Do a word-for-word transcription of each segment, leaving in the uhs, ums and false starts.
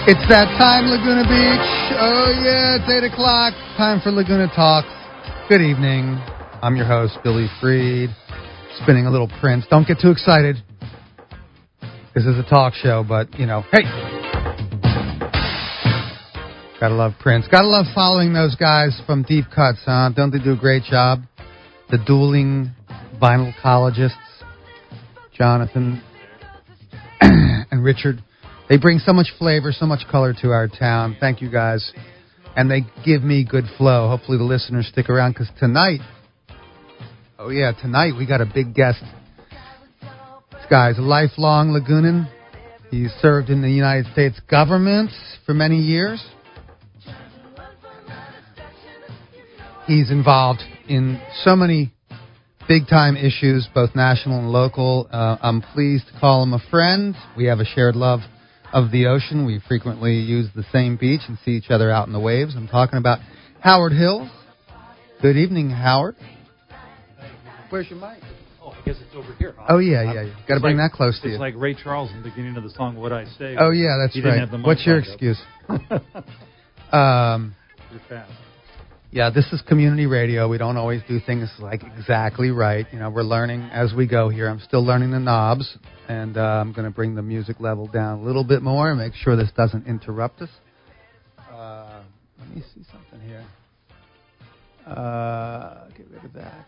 It's that time, Laguna Beach. Oh, yeah, it's eight o'clock. Time for Laguna Talks. Good evening. I'm your host, Billy Freed. Spinning a little Prince. Don't get too excited. This is a talk show, but, you know, hey. Gotta love Prince. Gotta love following those guys from Deep Cuts, huh? Don't they do a great job? The dueling vinylcologists, Jonathan and Richard. They bring so much flavor, so much color to our town. Thank you, guys. And they give me good flow. Hopefully the listeners stick around, because tonight, oh yeah, tonight we got a big guest. This guy's a lifelong Lagunan. He's served in the United States government for many years. He's involved in so many big-time issues, both national and local. Uh, I'm pleased to call him a friend. We have a shared love of the ocean. We frequently use the same beach and see each other out in the waves. I'm talking about Howard Hills. Good evening, Howard. Where's your mic? Oh, I guess it's over here. Oh, yeah, yeah. You got to bring like, that close to it's you. It's like Ray Charles in the beginning of the song, What I Say. Oh, yeah, that's he right. Didn't have the mic What's your up. excuse? um, You're fast. Yeah, this is community radio. We don't always do things like exactly right. You know, we're learning as we go here. I'm still learning the knobs, and uh, I'm going to bring the music level down a little bit more and make sure this doesn't interrupt us. Uh, let me see something here. Uh, get rid of that.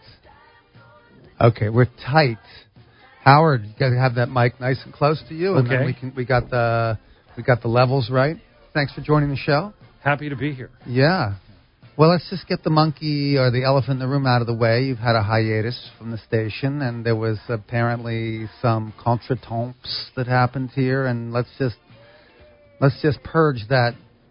Okay, we're tight. Howard, you got to have that mic nice and close to you, and okay. then we can we got the we got the levels right. Thanks for joining the show. Happy to be here. Yeah. Well, let's just get the monkey or the elephant in the room out of the way. You've had a hiatus from the station, and there was apparently some contretemps that happened here, and let's just let's just purge that,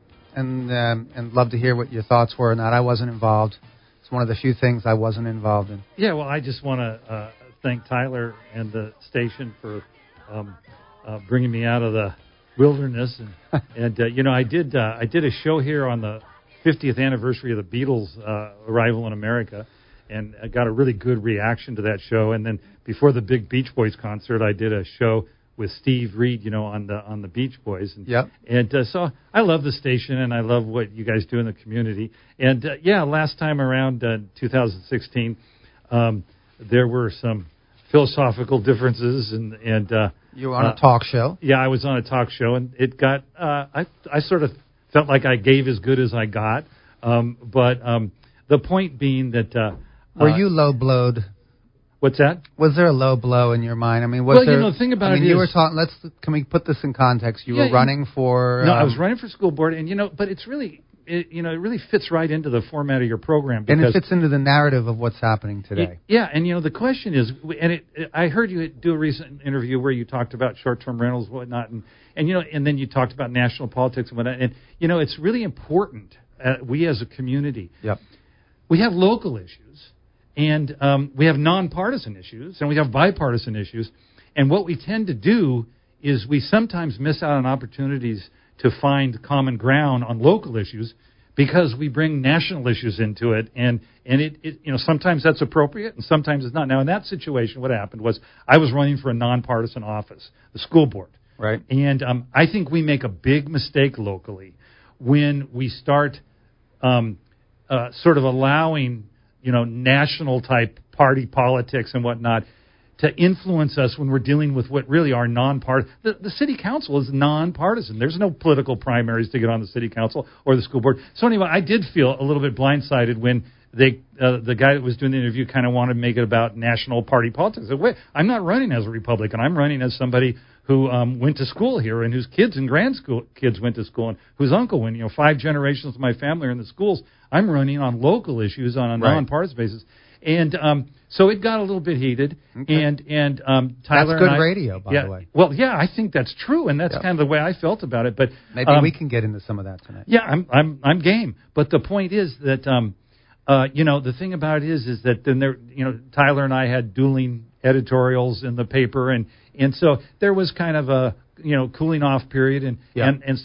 and um, and love to hear what your thoughts were on that. I wasn't involved. It's one of the few things I wasn't involved in. Yeah, well, I just want to uh, thank Tyler and the station for um, uh, bringing me out of the wilderness, and, and uh, you know, I did uh, I did a show here on the fiftieth anniversary of the Beatles' uh, arrival in America, and I got a really good reaction to that show. And then before the big Beach Boys concert, I did a show with Steve Reed, you know, on the on the Beach Boys. And, yep. And uh, so I love the station, and I love what you guys do in the community. And uh, yeah, last time around, uh, two thousand sixteen, um, there were some philosophical differences, and and uh, you were on uh, a talk show. Yeah, I was on a talk show, and it got uh, I I sort of. felt like I gave as good as I got, um, but um, the point being that uh, were uh, you low blowed? What's that? Was there a low blow in your mind? I mean, was well, there? you know, the thing about I mean, it you is, were talking. Let's can we put this in context? You yeah, were running for. No, um, I was running for school board, and you know, but it's really, it, you know, it really fits right into the format of your program, because and it fits into the narrative of what's happening today. It, yeah, and you know, the question is, and it, it, I heard you do a recent interview where you talked about short-term rentals and whatnot, and. And, you know, and then you talked about national politics and whatnot. And, you know, it's really important, uh, we as a community, yep. we have local issues, and um, we have nonpartisan issues, and we have bipartisan issues. And what we tend to do is we sometimes miss out on opportunities to find common ground on local issues because we bring national issues into it. And, and it, it, you know, sometimes that's appropriate and sometimes it's not. Now, in that situation, what happened was I was running for a nonpartisan office, the school board. Right. And um, I think we make a big mistake locally when we start um, uh, sort of allowing, you know, national type party politics and whatnot to influence us when we're dealing with what really are nonpartisan. The, the city council is nonpartisan. There's no political primaries to get on the city council or the school board. So anyway, I did feel a little bit blindsided when they uh, the guy that was doing the interview kind of wanted to make it about national party politics. I said, wait, I'm not running as a Republican. I'm running as somebody who um, went to school here and whose kids and grand school kids went to school and whose uncle went. You know, five generations of my family are in the schools. I'm running on local issues on a right. nonpartisan basis. And um, so it got a little bit heated. Okay. And and um, Tyler That's good and I, radio, by yeah, the way. Well, yeah, I think that's true, and that's yep. kind of the way I felt about it. But maybe um, we can get into some of that tonight. Yeah, I'm I'm I'm game. But the point is that um, uh, you know, the thing about it is is that then there, you know, Tyler and I had dueling editorials in the paper, and and so there was kind of a, you know, cooling off period, and yeah. and and so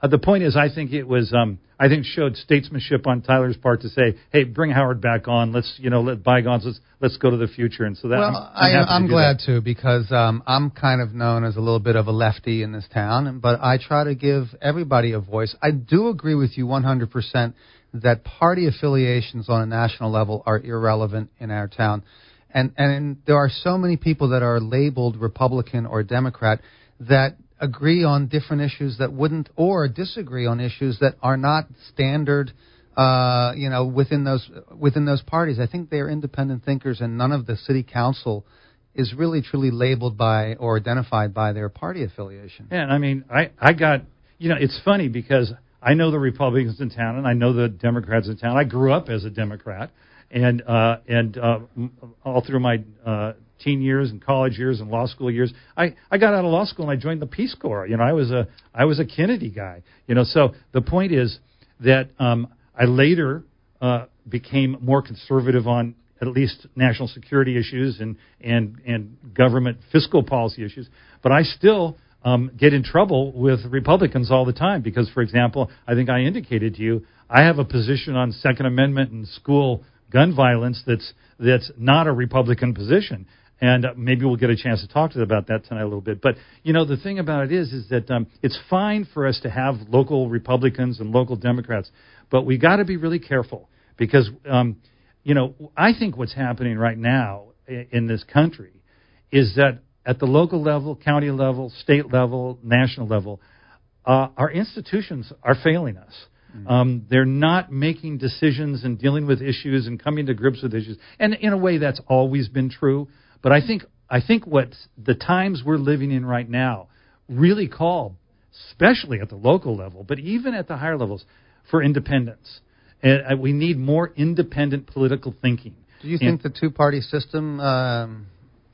uh, the point is, I think it was, um, I think showed statesmanship on Tyler's part to say, hey, bring Howard back on. Let's, you know, let bygones, let's, let's go to the future. And so that, well, I'm, I'm, I, I'm to glad that. too, because um, I'm kind of known as a little bit of a lefty in this town, but I try to give everybody a voice. I do agree with you one hundred percent that party affiliations on a national level are irrelevant in our town. And, and there are so many people that are labeled Republican or Democrat that agree on different issues that wouldn't, or disagree on issues that are not standard, uh, you know, within those within those parties. I think they are independent thinkers, and none of the city council is really truly labeled by or identified by their party affiliation. Yeah, and I mean, I, I got, you know, it's funny because I know the Republicans in town and I know the Democrats in town. I grew up as a Democrat. And uh, and uh, all through my uh, teen years and college years and law school years, I, I got out of law school and I joined the Peace Corps. You know, I was a I was a Kennedy guy. You know, so the point is that um, I later uh, became more conservative on at least national security issues and and and government fiscal policy issues. But I still um, get in trouble with Republicans all the time because, for example, I think I indicated to you, I have a position on Second Amendment and school gun violence that's that's not a Republican position, and uh, maybe we'll get a chance to talk to them about that tonight a little bit. But you know, the thing about it is, is that um, it's fine for us to have local Republicans and local Democrats, but we got to be really careful because um, you know, I think what's happening right now in, in this country is that at the local level, county level, state level, national level, uh, our institutions are failing us. Um, they're not making decisions and dealing with issues and coming to grips with issues. And in a way, that's always been true. But I think I think what the times we're living in right now really call, especially at the local level, but even at the higher levels, for independence. And we need more independent political thinking. Do you think and, the two-party system um,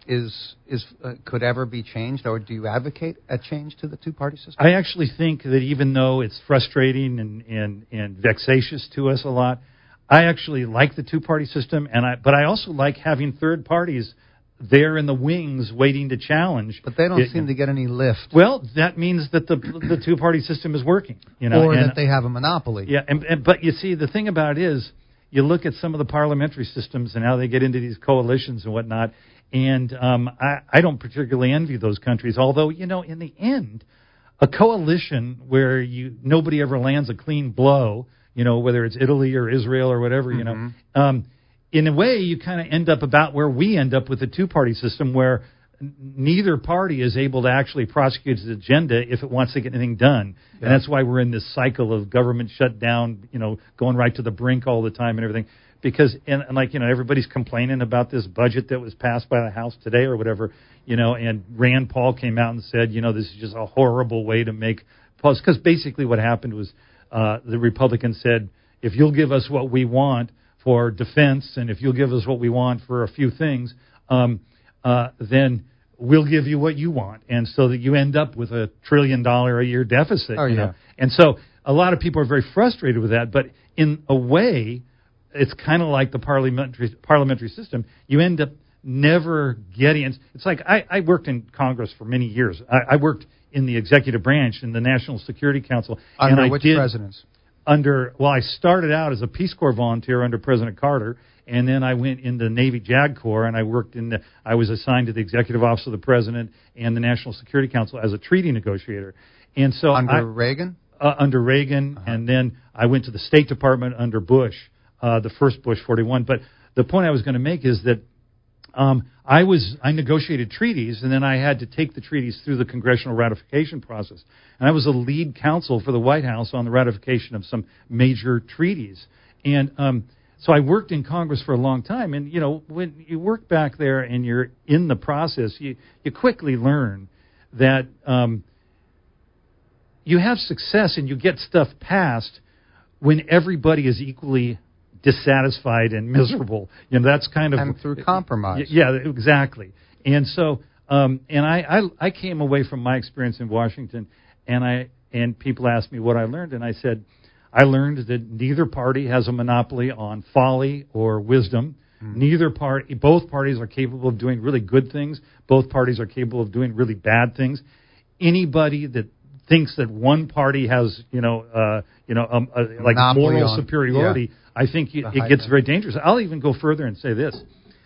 is is uh, could ever be changed, or do you advocate a change to the two-party system? I actually think that even though it's frustrating and, and, and vexatious to us a lot, I actually like the two-party system, and I but I also like having third parties there in the wings waiting to challenge. But they don't it, seem to get any lift. Well, that means that the the two-party system is working, you know, or and, that they have a monopoly. Yeah, and, and but you see, the thing about it is, you look at some of the parliamentary systems and how they get into these coalitions and whatnot. And um, I, I don't particularly envy those countries, although, you know, in the end, a coalition where you nobody ever lands a clean blow, you know, whether it's Italy or Israel or whatever, you mm-hmm. know, um, in a way, you kind of end up about where we end up with the two-party system, where n- neither party is able to actually prosecute its agenda if it wants to get anything done. Yeah. And that's why we're in this cycle of government shutdown, you know, going right to the brink all the time and everything. Because, and, and like, you know, everybody's complaining about this budget that was passed by the House today or whatever, you know, and Rand Paul came out and said, you know, this is just a horrible way to make policy. Because basically what happened was uh, the Republicans said, if you'll give us what we want for defense and if you'll give us what we want for a few things, um, uh, then we'll give you what you want. And so that you end up with a trillion dollar a year deficit. Oh, you yeah. know? And so a lot of people are very frustrated with that. But in a way, it's kind of like the parliamentary parliamentary system. You end up never getting. It's like I, I worked in Congress for many years. I, I worked in the executive branch in the National Security Council. Under and I which did, presidents? Under well, I started out as a Peace Corps volunteer under President Carter, and then I went in the Navy JAG Corps, and I worked in the. I was assigned to the Executive Office of the President and the National Security Council as a treaty negotiator. And so under I, Reagan. Uh, under Reagan, uh-huh. And then I went to the State Department under Bush. Uh, the first Bush forty-one. But the point I was going to make is that um, I was I negotiated treaties, and then I had to take the treaties through the congressional ratification process. And I was a lead counsel for the White House on the ratification of some major treaties. And um, so I worked in Congress for a long time. And, you know, when you work back there and you're in the process, you, you quickly learn that um, you have success and you get stuff passed when everybody is equally dissatisfied and miserable. You know, that's kind of... And through compromise. Yeah, exactly. And so, um, and I, I, I came away from my experience in Washington, and I and people asked me what I learned, and I said, I learned that neither party has a monopoly on folly or wisdom. Mm. Neither party, both parties are capable of doing really good things. Both parties are capable of doing really bad things. Anybody that thinks that one party has, you know, uh, you know, um, uh, like Monopoly moral on- superiority, yeah. I think it, The it gets height. very dangerous. I'll even go further and say this.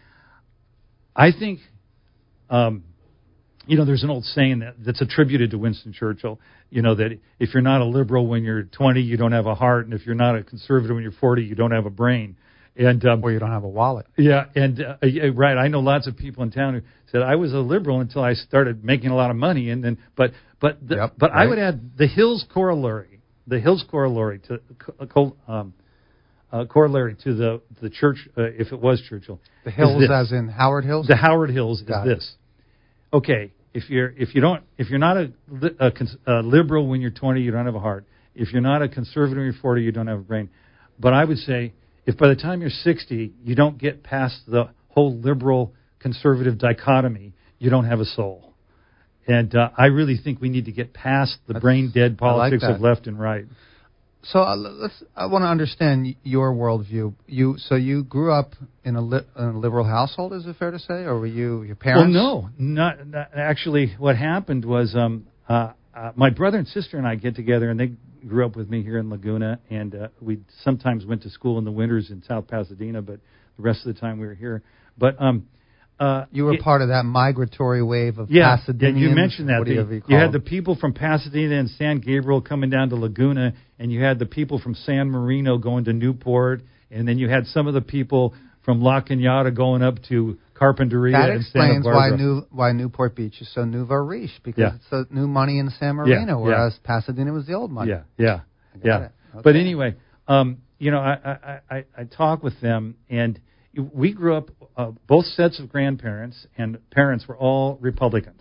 I think, um, you know, there's an old saying that, that's attributed to Winston Churchill, you know, that if you're not a liberal when you're twenty, you don't have a heart, and if you're not a conservative when you're forty, you don't have a brain. And um, Or you don't have a wallet. yeah, and uh, yeah, right. I know lots of people in town who said I was a liberal until I started making a lot of money, and then but but the, Yep, but right. I would add the Hills corollary, the Hills corollary to uh, co- um, uh, corollary to the the church, uh, if it was Churchill. The is Hills, this. as in Howard Hills. The Howard Hills is Got it. this. Okay, if you're if you don't if you're not a, li- a, cons- a liberal when you're twenty, you don't have a heart. If you're not a conservative when you're forty, you don't have a brain. But I would say, if by the time you're sixty, you don't get past the whole liberal-conservative dichotomy, you don't have a soul. And uh, I really think we need to get past the That's- brain-dead I like politics that. of left and right. So uh, let's. I want to understand y- your worldview. You so you grew up in a, li- in a liberal household. Is it fair to say, or were you your parents? Well, no, not, not actually. What happened was um, uh, uh, my brother and sister and I get together, and they grew up with me here in Laguna, and uh, we sometimes went to school in the winters in South Pasadena, but the rest of the time we were here. But um, uh, You were it, part of that migratory wave of yeah, Pasadena. yeah, you mentioned that. What do you, The- ever you call had them? the people from Pasadena and San Gabriel coming down to Laguna, and you had the people from San Marino going to Newport, and then you had some of the people from La Cañada going up to Carpinteria That and Santa explains why Barbara. New why Newport Beach is so nouveau riche, because Yeah. it's the new money in San Marino, Yeah, yeah. whereas Pasadena was the old money. Yeah, yeah, I got yeah. it. Okay. But anyway, um, you know, I, I, I, I talk with them, and we grew up, uh, both sets of grandparents and parents were all Republicans.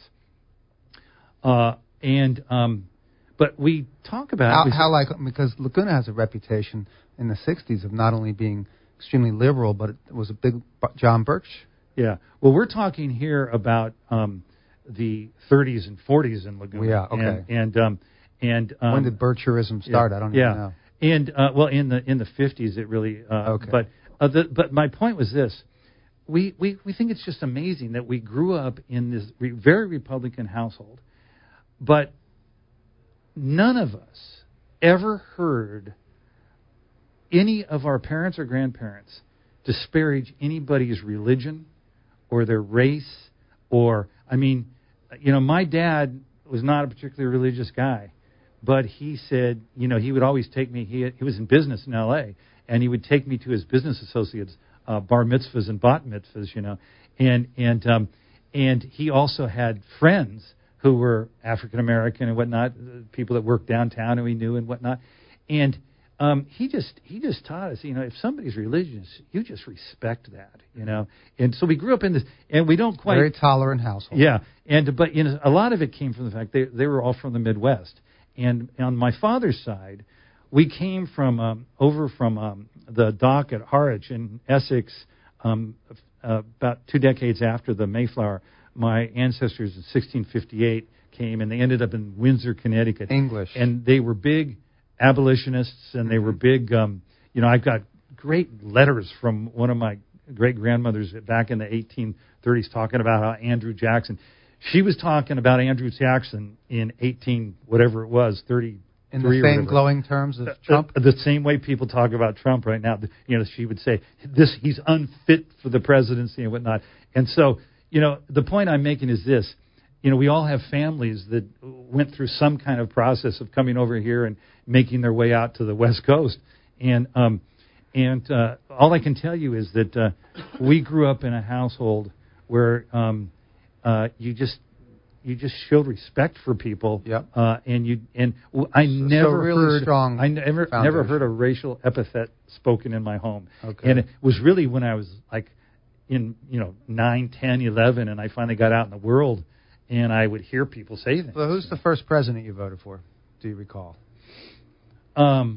Uh, and, um, but we talk about How, we how like because Laguna has a reputation in the sixties of not only being extremely liberal, but it was a big Bu- John Birch. Yeah. Well, we're talking here about um, the thirties and forties in Laguna. Yeah, okay. And and um, and um, When did Bircherism start? Yeah, I don't yeah. even know. And uh, well, in the in the fifties, it really. Uh, Okay. But uh, the, but my point was this: we, we we think it's just amazing that we grew up in this re- very Republican household, but none of us ever heard any of our parents or grandparents disparage anybody's religion or their race, or I mean, you know, my dad was not a particularly religious guy, but he said, you know, he would always take me. He he was in business in L A, and he would take me to his business associates' uh, bar mitzvahs and bat mitzvahs, you know, and and um, and he also had friends who were African American and whatnot, people that worked downtown who he knew and whatnot, and um, he just he just taught us, you know, if somebody's religious, you just respect that, you know, and so we grew up in this, and we don't quite Very tolerant household. yeah, and but you know, a lot of it came from the fact they they were all from the Midwest, and on my father's side, we came from um, over from um, the dock at Harwich in Essex, um, uh, about two decades after the Mayflower. My ancestors in sixteen fifty-eight came, and they ended up in Windsor, Connecticut. English. And they were big abolitionists, and they were big. Um, you know, I've got great letters from one of my great grandmothers back in the eighteen thirties talking about how Andrew Jackson. She was talking about Andrew Jackson in eighteen whatever it was, thirty. In the same glowing terms as Trump? Uh, the same way people talk about Trump right now. You know, she would say, this, he's unfit for the presidency and whatnot. And so, you know, the point I'm making is this. You know, we all have families that went through some kind of process of coming over here and making their way out to the West Coast. And um, and uh, all I can tell you is that uh, we grew up in a household where um, uh, you just... You just showed respect for people, Yep. uh, and you and w- I never so really heard strong I never foundation. never heard a racial epithet spoken in my home, Okay. and it was really when I was like in you know nine, ten, eleven, and I finally got out in the world, and I would hear people say things. So who's the first president you voted for? Do you recall? Um,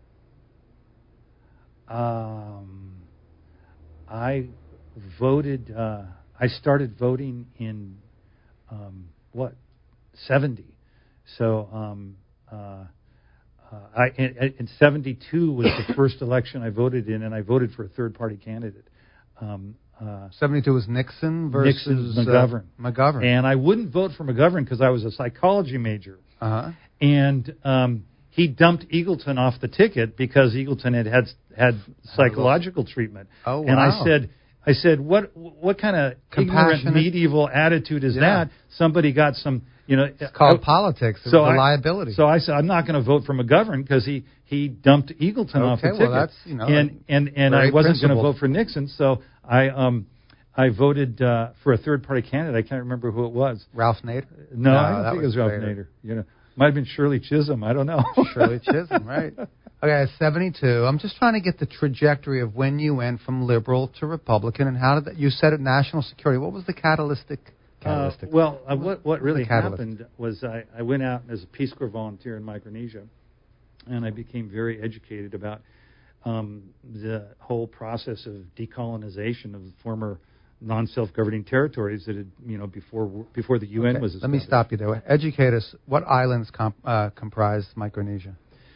um, I voted. Uh, I started voting in. Um, what, seventy? So um, uh, uh, I in, in seventy-two was the first election I voted in, and I voted for a third-party candidate. Um, uh, seventy-two was Nixon versus Nixon, McGovern. Uh, McGovern. And I wouldn't vote for McGovern because I was a psychology major. Uh-huh. and um, he dumped Eagleton off the ticket because Eagleton had had, had psychological treatment. Oh, wow. And I said, I said, what what kind of ignorant medieval attitude is yeah. that? Somebody got some, you know. It's called I, politics. It's so a I, liability. So I said, I'm not going to vote for McGovern because he, he dumped Eagleton okay, off the well, ticket. That's, you know, and and, and I wasn't going to vote for Nixon, so I um I voted uh, for a third party candidate. I can't remember who it was. Ralph Nader? No, no I don't think it was Ralph Nader. Nader. You know, might have been Shirley Chisholm. I don't know. Shirley Chisholm, right? Okay, seventy-two. I'm just trying to get the trajectory of when you went from liberal to Republican, and how did that? You said it, national security. What was the catalytic? catalytic Uh, well, uh, what what really catalyst? happened was I, I went out as a Peace Corps volunteer in Micronesia, and I became very educated about um, the whole process of decolonization of the former non-self-governing territories that had, you know, before before the U N okay. was established. Let me stop you there. Educate us. What islands comp, uh, comprise Micronesia?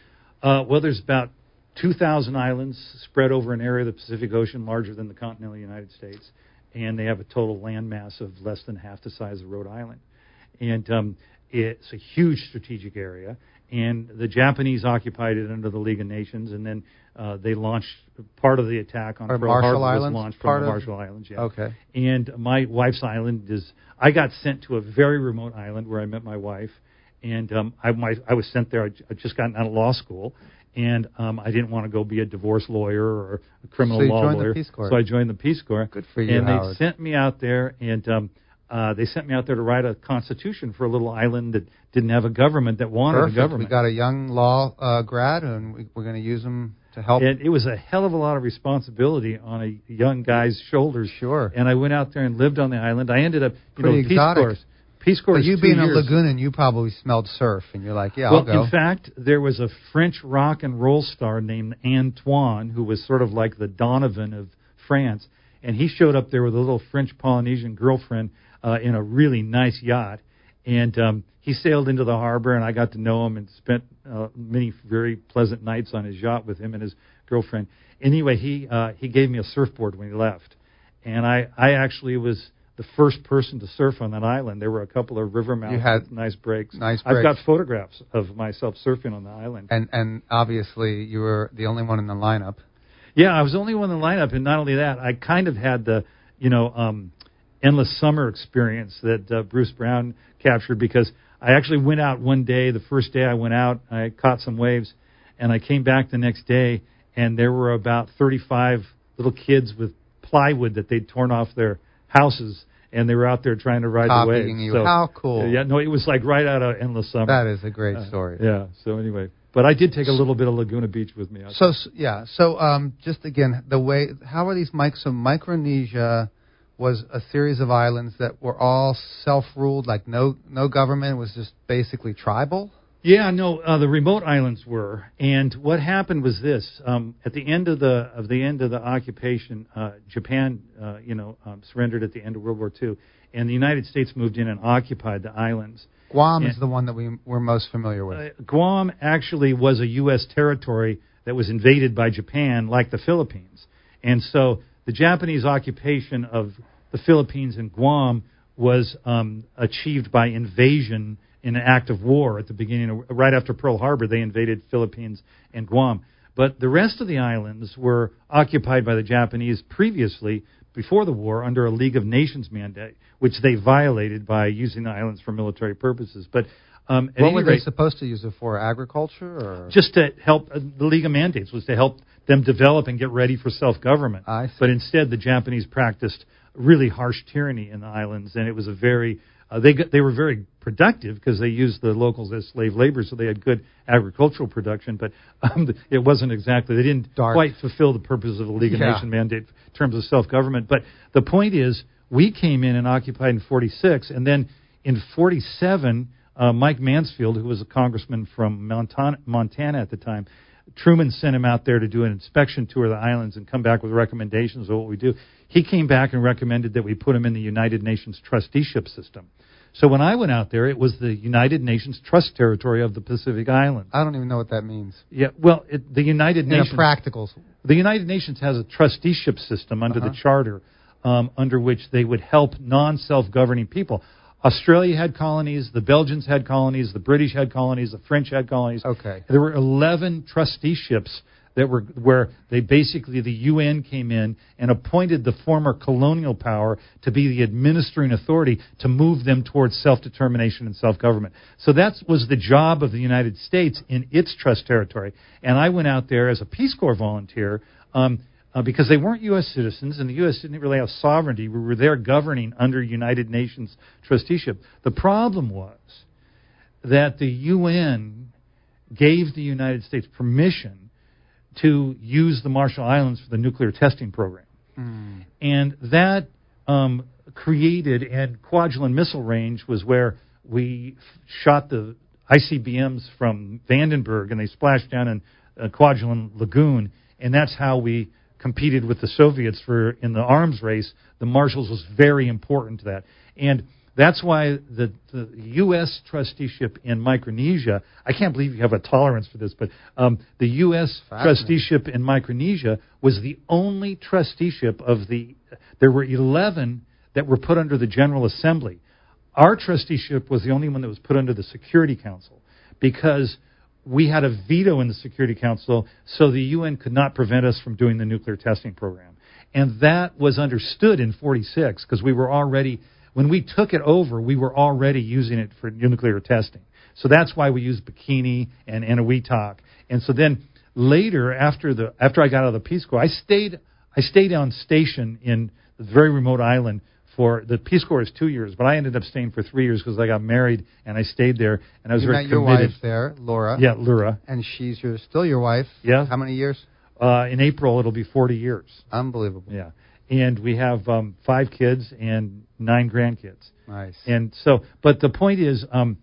Uh, well, there's about two thousand islands spread over an area of the Pacific Ocean larger than the continental United States, and they have a total land mass of less than half the size of Rhode Island. And um, it's a huge strategic area, and the Japanese occupied it under the League of Nations, and then uh, they launched part of the attack on Are Pearl Marshall Harbor Islands was launched part from the of? Marshall Islands, yeah. Okay. And my wife's island is, I got sent to a very remote island where I met my wife, and um, I, my, I was sent there, I just gotten out of law school, and um, I didn't want to go be a divorce lawyer or a criminal so you law joined lawyer. The Peace Corps. So I joined the Peace Corps. Good for you, And Howard. they sent me out there, and um, uh, they sent me out there to write a constitution for a little island that didn't have a government, that wanted Perfect. a government. We got a young law uh, grad, and we, we're going to use him to help. And it was a hell of a lot of responsibility on a young guy's shoulders. Sure. And I went out there and lived on the island. I ended up, you Pretty know, Peace exotic. Corps. Peace Corps. But you two being years. a Lagoonan, you probably smelled surf, and you're like, yeah, well, I'll go. in fact, there was a French rock and roll star named Antoine, who was sort of like the Donovan of France, and he showed up there with a little French Polynesian girlfriend uh, in a really nice yacht, and um, he sailed into the harbor, and I got to know him and spent uh, many very pleasant nights on his yacht with him and his girlfriend. Anyway, he uh, he gave me a surfboard when he left, and I, I actually was the first person to surf on that island. There were a couple of river mouths You had with nice breaks. Nice breaks. I've got photographs of myself surfing on the island. And and obviously you were the only one in the lineup. Yeah, I was the only one in the lineup, and not only that, I kind of had the, you know, um, endless summer experience that uh, Bruce Brown captured, because I actually went out one day. The first day I went out, I caught some waves, and I came back the next day, and there were about thirty-five little kids with plywood that they'd torn off their houses, and they were out there trying to ride Copying the waves. you. So, How cool. Yeah, no, it was like right out of Endless Summer. That is a great Uh, story. yeah, so anyway. But I did take a little bit of Laguna Beach with me. So, s- yeah, so um, just again, the way, how are these, mic- so Micronesia was a series of islands that were all self-ruled, like no no government, it was just basically tribal? Yeah, no, uh, the remote islands were, and what happened was this: um, at the end of the of the end of the occupation, uh, Japan, uh, you know, um, surrendered at the end of World War Two, and the United States moved in and occupied the islands. Guam and, is the one that we we're most familiar with. Uh, Guam actually was a U S territory that was invaded by Japan, like the Philippines, and so the Japanese occupation of the Philippines and Guam was um, achieved by invasion. In an act of war at the beginning, of, right after Pearl Harbor, they invaded Philippines and Guam. But the rest of the islands were occupied by the Japanese previously, before the war, under a League of Nations mandate, which they violated by using the islands for military purposes. But um, at what any were rate, they supposed to use it for? Agriculture, or just to help. Uh, the League of Mandates was to help them develop and get ready for self-government. I see. But instead, the Japanese practiced really harsh tyranny in the islands, and it was a very Uh, they got, they were very productive because they used the locals as slave labor, so they had good agricultural production. But um, it wasn't exactly, they didn't Dark. quite fulfill the purpose of the League of Yeah. Nations mandate in terms of self-government. But the point is, we came in and occupied in forty-six, and then in forty-seven, uh, Mike Mansfield, who was a congressman from Montana, Montana at the time, Truman sent him out there to do an inspection tour of the islands and come back with recommendations of what we do. He came back and recommended that we put him in the United Nations trusteeship system. So when I went out there, it was the United Nations Trust Territory of the Pacific Islands. I don't even know what that means. Yeah, well, it, the United In Nations a practicals. the United Nations has a trusteeship system under Uh-huh. the Charter, um, under which they would help non-self-governing people. Australia had colonies, the Belgians had colonies, the British had colonies, the French had colonies. Okay. There were eleven trusteeships that were where they basically, the U N came in and appointed the former colonial power to be the administering authority to move them towards self-determination and self-government. So that was the job of the United States in its trust territory. And I went out there as a Peace Corps volunteer um, uh, because they weren't U S citizens, and the U S didn't really have sovereignty. We were there governing under United Nations trusteeship. The problem was that the U N gave the United States permission to use the Marshall Islands for the nuclear testing program. Mm. And that um, created, and Kwajalein Missile Range was where we f- shot the I C B Ms from Vandenberg, and they splashed down in uh, Kwajalein Lagoon, and that's how we competed with the Soviets for in the arms race. The Marshalls was very important to that. And that's why the, the U S trusteeship in Micronesia, I can't believe you have a tolerance for this, but um, the U S trusteeship in Micronesia was the only trusteeship of the, there were eleven that were put under the General Assembly. Our trusteeship was the only one that was put under the Security Council because we had a veto in the Security Council, so the U N could not prevent us from doing the nuclear testing program. And that was understood in forty-six because we were already... When we took it over, we were already using it for nuclear testing. So that's why we used Bikini and Eniwetok. And so then later, after the after I got out of the Peace Corps, I stayed I stayed on station in the very remote island for the Peace Corps is two years, but I ended up staying for three years because I got married and I stayed there and I was you very met committed. your wife there, Laura. Yeah, Laura. And she's your still your wife. Yeah. How many years? Uh, in April, it'll be forty years. Unbelievable. Yeah. And we have um, five kids and nine grandkids. Nice. And so, but the point is, um,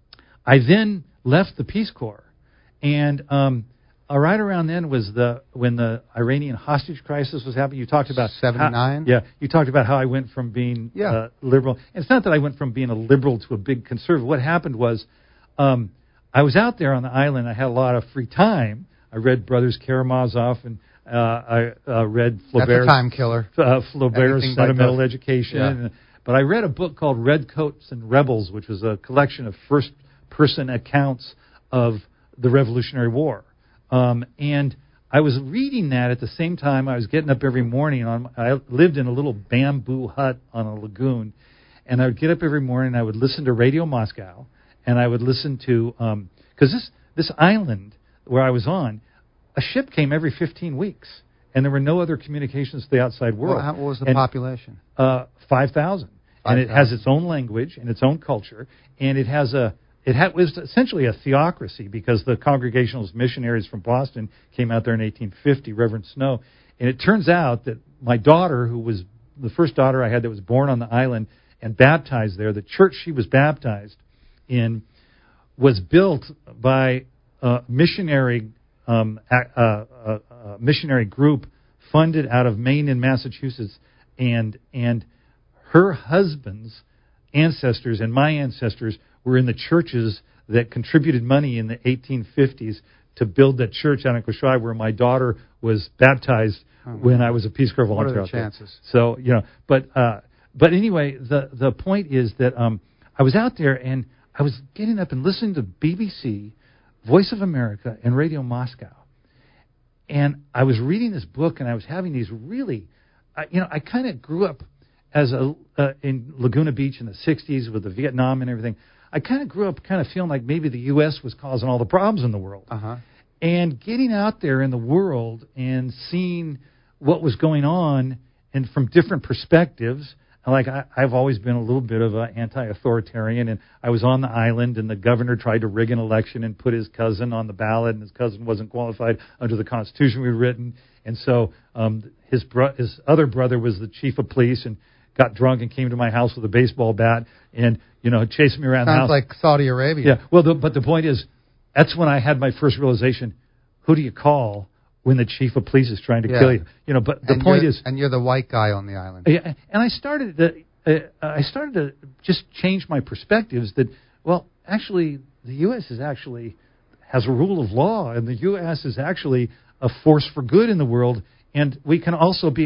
I then left the Peace Corps, and um, uh, right around then was the when the Iranian hostage crisis was happening. You talked about seventy-nine. Yeah, you talked about how I went from being yeah. uh, liberal. And it's not that I went from being a liberal to a big conservative. What happened was, um, I was out there on the island. I had a lot of free time. I read Brothers Karamazov and. Uh, I uh, read Flaubert's, That's a time killer. Uh, Flaubert's Sentimental Education. Yeah. And, but I read a book called Redcoats and Rebels, which was a collection of first-person accounts of the Revolutionary War. Um, and I was reading that at the same time I was getting up every morning. On, I lived in a little bamboo hut on a lagoon. And I would get up every morning and I would listen to Radio Moscow. And I would listen to, because um, this, this island where I was on, a ship came every fifteen weeks, and there were no other communications to the outside world. Well, how, what was the and, population? Uh, five thousand. And it has its own language and its own culture, and it has a it ha- was essentially a theocracy because the Congregationalist missionaries from Boston came out there in eighteen fifty, Reverend Snow. And it turns out that my daughter, who was the first daughter I had that was born on the island and baptized there, the church she was baptized in was built by a missionary Um, a, a, a missionary group funded out of Maine and Massachusetts, and and her husband's ancestors and my ancestors were in the churches that contributed money in the eighteen fifties to build that church out in Koshaw, where my daughter was baptized oh, when I was a Peace Corps volunteer. What are the chances? So you know, but uh, but anyway, the the point is that um, I was out there and I was getting up and listening to B B C, Voice of America, and Radio Moscow. And I was reading this book, and I was having these really, uh, you know, I kind of grew up as a uh, in Laguna Beach in the sixties with the Vietnam and everything. I kind of grew up kind of feeling like maybe the U S was causing all the problems in the world. Uh-huh. And getting out there in the world and seeing what was going on and from different perspectives. Like, I, I've always been a little bit of an anti-authoritarian, and I was on the island, and the governor tried to rig an election and put his cousin on the ballot, and his cousin wasn't qualified under the Constitution we'd written. And so um, his bro- his other brother was the chief of police and got drunk and came to my house with a baseball bat and, you know, chased me around Sounds the house. Sounds like Saudi Arabia. Yeah, well, the, but the point is, that's when I had my first realization, who do you call when the chief of police is trying to yeah. kill you? You know, but the and point you're, is... And you're the white guy on the island. Yeah, and I started to, uh, I started to just change my perspectives that, well, actually, the U S is actually has a rule of law, and the U S is actually a force for good in the world, and we can also be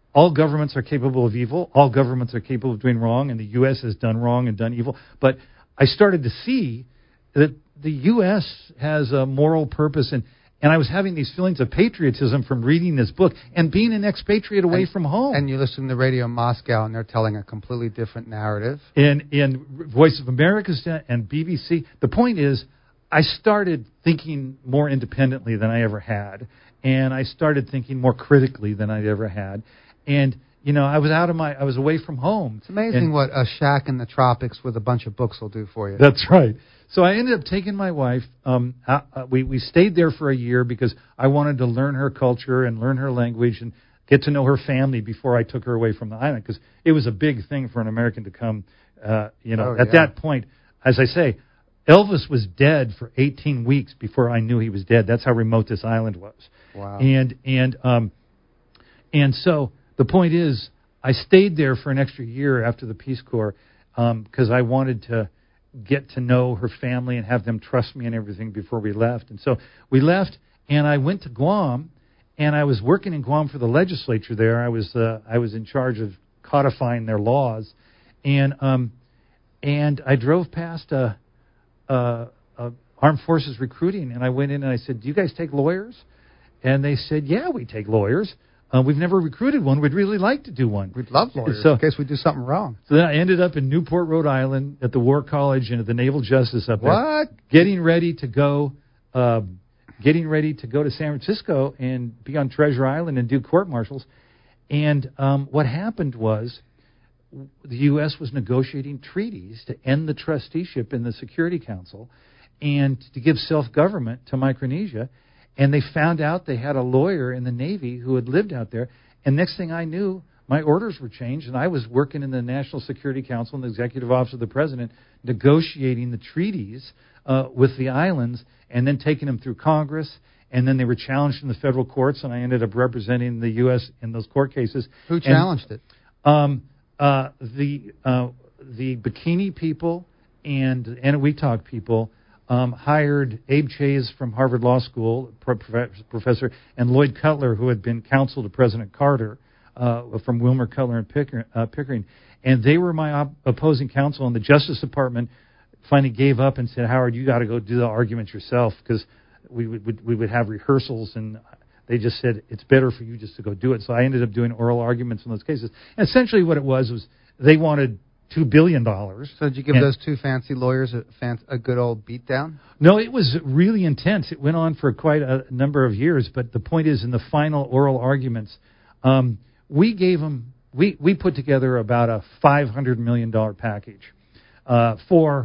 all governments are capable of evil. All governments are capable of doing wrong, and the U S has done wrong and done evil. But I started to see that the U S has a moral purpose, and, and I was having these feelings of patriotism from reading this book and being an expatriate away and, from home. And you listen to radio in Moscow, and they're telling a completely different narrative. And in Voice of America and B B C, the point is, I started thinking more independently than I ever had, and I started thinking more critically than I ever had. And, you know, I was out of my, I was away from home. It's amazing and, what a shack in the tropics with a bunch of books will do for you. That's right. So I ended up taking my wife. Um, uh, we, we stayed there for a year because I wanted to learn her culture and learn her language and get to know her family before I took her away from the island, because it was a big thing for an American to come, uh, you know, oh, at yeah. that point. As I say, Elvis was dead for eighteen weeks before I knew he was dead. That's how remote this island was. Wow. And, and, um, and so the point is, I stayed there for an extra year after the Peace Corps because um, I wanted to get to know her family and have them trust me and everything before we left. And so we left, and I went to Guam, and I was working in Guam for the legislature there. I was uh, I was in charge of codifying their laws, and um, and I drove past a, a, a armed forces recruiting, and I went in and I said, "Do you guys take lawyers?" And they said, "Yeah, we take lawyers. Uh, we've never recruited one. We'd really like to do one. We'd love lawyers so, in case we do something wrong." So then I ended up in Newport, Rhode Island, at the War College and at the Naval Justice up there. What? Getting ready to go, uh, getting ready to go to San Francisco and be on Treasure Island and do court martials. And um, what happened was the U S was negotiating treaties to end the trusteeship in the Security Council and to give self-government to Micronesia. And they found out they had a lawyer in the Navy who had lived out there. And next thing I knew, my orders were changed, and I was working in the National Security Council and the Executive Office of the President, negotiating the treaties uh, with the islands and then taking them through Congress. And then they were challenged in the federal courts, and I ended up representing the U S in those court cases. Who challenged and, it? Um, uh, the uh, the Bikini people and Eniwetok people Um, hired Abe Chase from Harvard Law School, professor, and Lloyd Cutler, who had been counsel to President Carter uh, from Wilmer Cutler and Picker, uh, Pickering. And they were my op- opposing counsel, and the Justice Department finally gave up and said, "Howard, you got to go do the arguments yourself," because we would we would have rehearsals, and they just said, "It's better for you just to go do it." So I ended up doing oral arguments in those cases. And essentially what it was was they wanted two billion dollars. So did you give and those two fancy lawyers a, fan- a good old beatdown? No, it was really intense. It went on for quite a number of years. But the point is, in the final oral arguments, um, we gave them, we, we put together about a five hundred million dollars package uh, for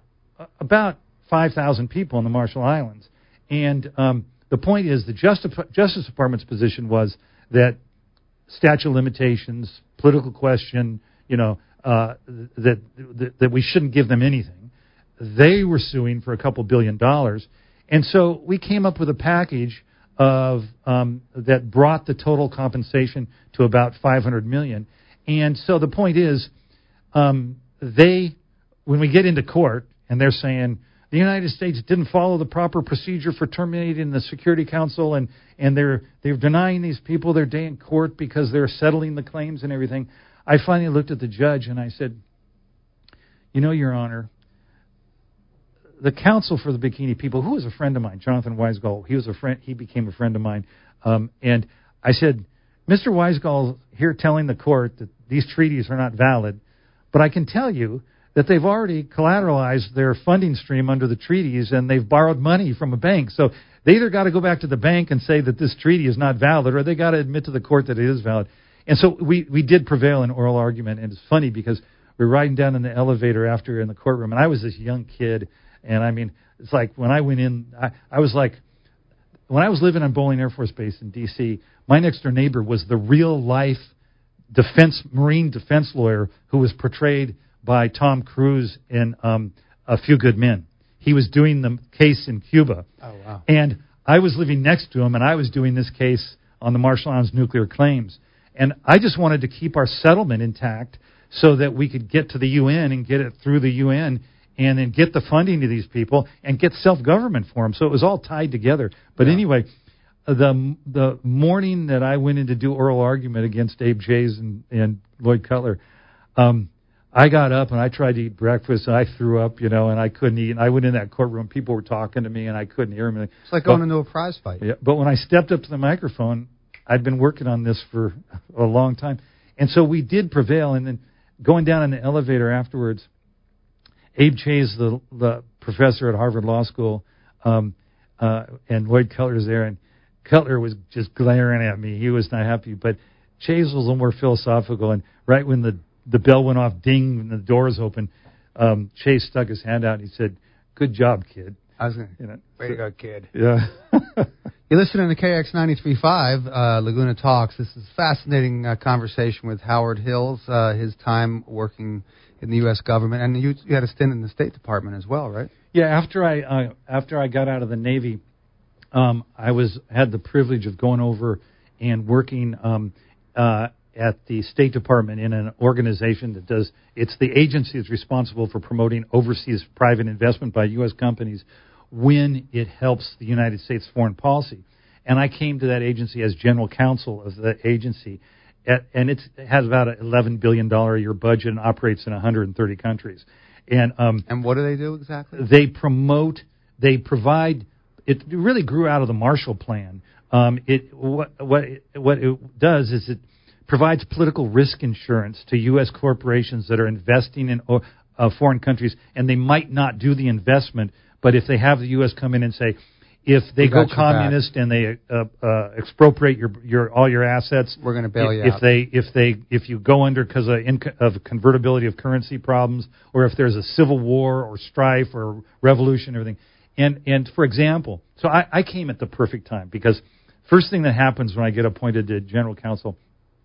about five thousand people in the Marshall Islands. And um, the point is, the Justice, Justice Department's position was that statute of limitations, political question, you know, Uh, that, that that we shouldn't give them anything. They were suing for a couple billion dollars, and so we came up with a package of um, that brought the total compensation to about five hundred million. And so the point is, um, they when we get into court and they're saying the United States didn't follow the proper procedure for terminating the Security Council, and and they're they're denying these people their day in court because they're settling the claims and everything. I finally looked at the judge and I said, "You know, Your Honor, the counsel for the Bikini people," who was a friend of mine, Jonathan Weisgall, he was a friend. He became a friend of mine, um, and I said, "Mister Weisgall here telling the court that these treaties are not valid, but I can tell you that they've already collateralized their funding stream under the treaties, and they've borrowed money from a bank. So they either got to go back to the bank and say that this treaty is not valid, or they got to admit to the court that it is valid." And so we, we did prevail in oral argument, and it's funny because we were riding down in the elevator after in the courtroom, and I was this young kid, and I mean, it's like when I went in, I, I was like, when I was living on Bolling Air Force Base in D C, my next door neighbor was the real-life defense, Marine defense lawyer who was portrayed by Tom Cruise in um, A Few Good Men. He was doing the case in Cuba. Oh, wow. And I was living next to him, and I was doing this case on the Marshall Islands nuclear claims. And I just wanted to keep our settlement intact so that we could get to the U N and get it through the U N and then get the funding to these people and get self-government for them. So it was all tied together. But yeah. anyway, the the morning that I went in to do oral argument against Abe Chase and, and Lloyd Cutler, um, I got up and I tried to eat breakfast and I threw up, you know, and I couldn't eat. And I went in that courtroom, people were talking to me and I couldn't hear them. It's like going but, into a prize fight. Yeah, but when I stepped up to the microphone, I'd been working on this for a long time. And so we did prevail. And then going down in the elevator afterwards, Abe Chase, the, the professor at Harvard Law School, um, uh, and Lloyd Cutler's there, and Cutler was just glaring at me. He was not happy. But Chase was a little more philosophical, and right when the The bell went off, ding, and the doors open. Um, Chase stuck his hand out and he said, "Good job, kid." I was gonna, you know, way to go, kid. Yeah. You're listening to K X ninety-three point five, uh, Laguna Talks. This is a fascinating uh, conversation with Howard Hills, uh, his time working in the U S government. And you, you had a stint in the State Department as well, right? Yeah, after I uh, after I got out of the Navy, um, I was had the privilege of going over and working um, uh at the State Department in an organization that does, it's the agency that's responsible for promoting overseas private investment by U S companies when it helps the United States foreign policy. And I came to that agency as general counsel of the agency, at, and it's, it has about an eleven billion dollars a year budget and operates in one hundred thirty countries. And um, and what do they do exactly? They promote, they provide, it really grew out of the Marshall Plan. Um, it what what it, what it does is it provides political risk insurance to U S corporations that are investing in uh, foreign countries, and they might not do the investment, but if they have the U S come in and say, if they go communist and they uh, uh, expropriate your your all your assets, we're going to bail you if out. They if they if you go under because of, inc- of convertibility of currency problems, or if there's a civil war or strife or revolution, everything. And and for example, so I, I came at the perfect time because first thing that happens when I get appointed to general counsel,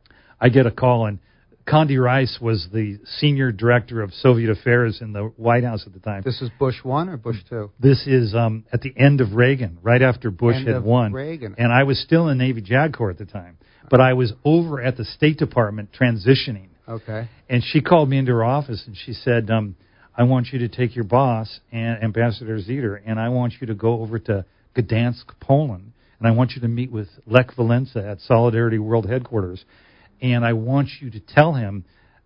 I get a call, and Condi Rice was the senior director of Soviet affairs in the White House at the time. This is Bush one or Bush two? This is um, at the end of Reagan, right after Bush end had of won. Reagan. And I was still in Navy JAG Corps at the time, but I was over at the State Department transitioning. Okay. And she called me into her office, and she said, um, I want you to take your boss, and Ambassador Zeter, and I want you to go over to Gdansk, Poland, and I want you to meet with Lech Walesa at Solidarity World Headquarters. And I want you to tell him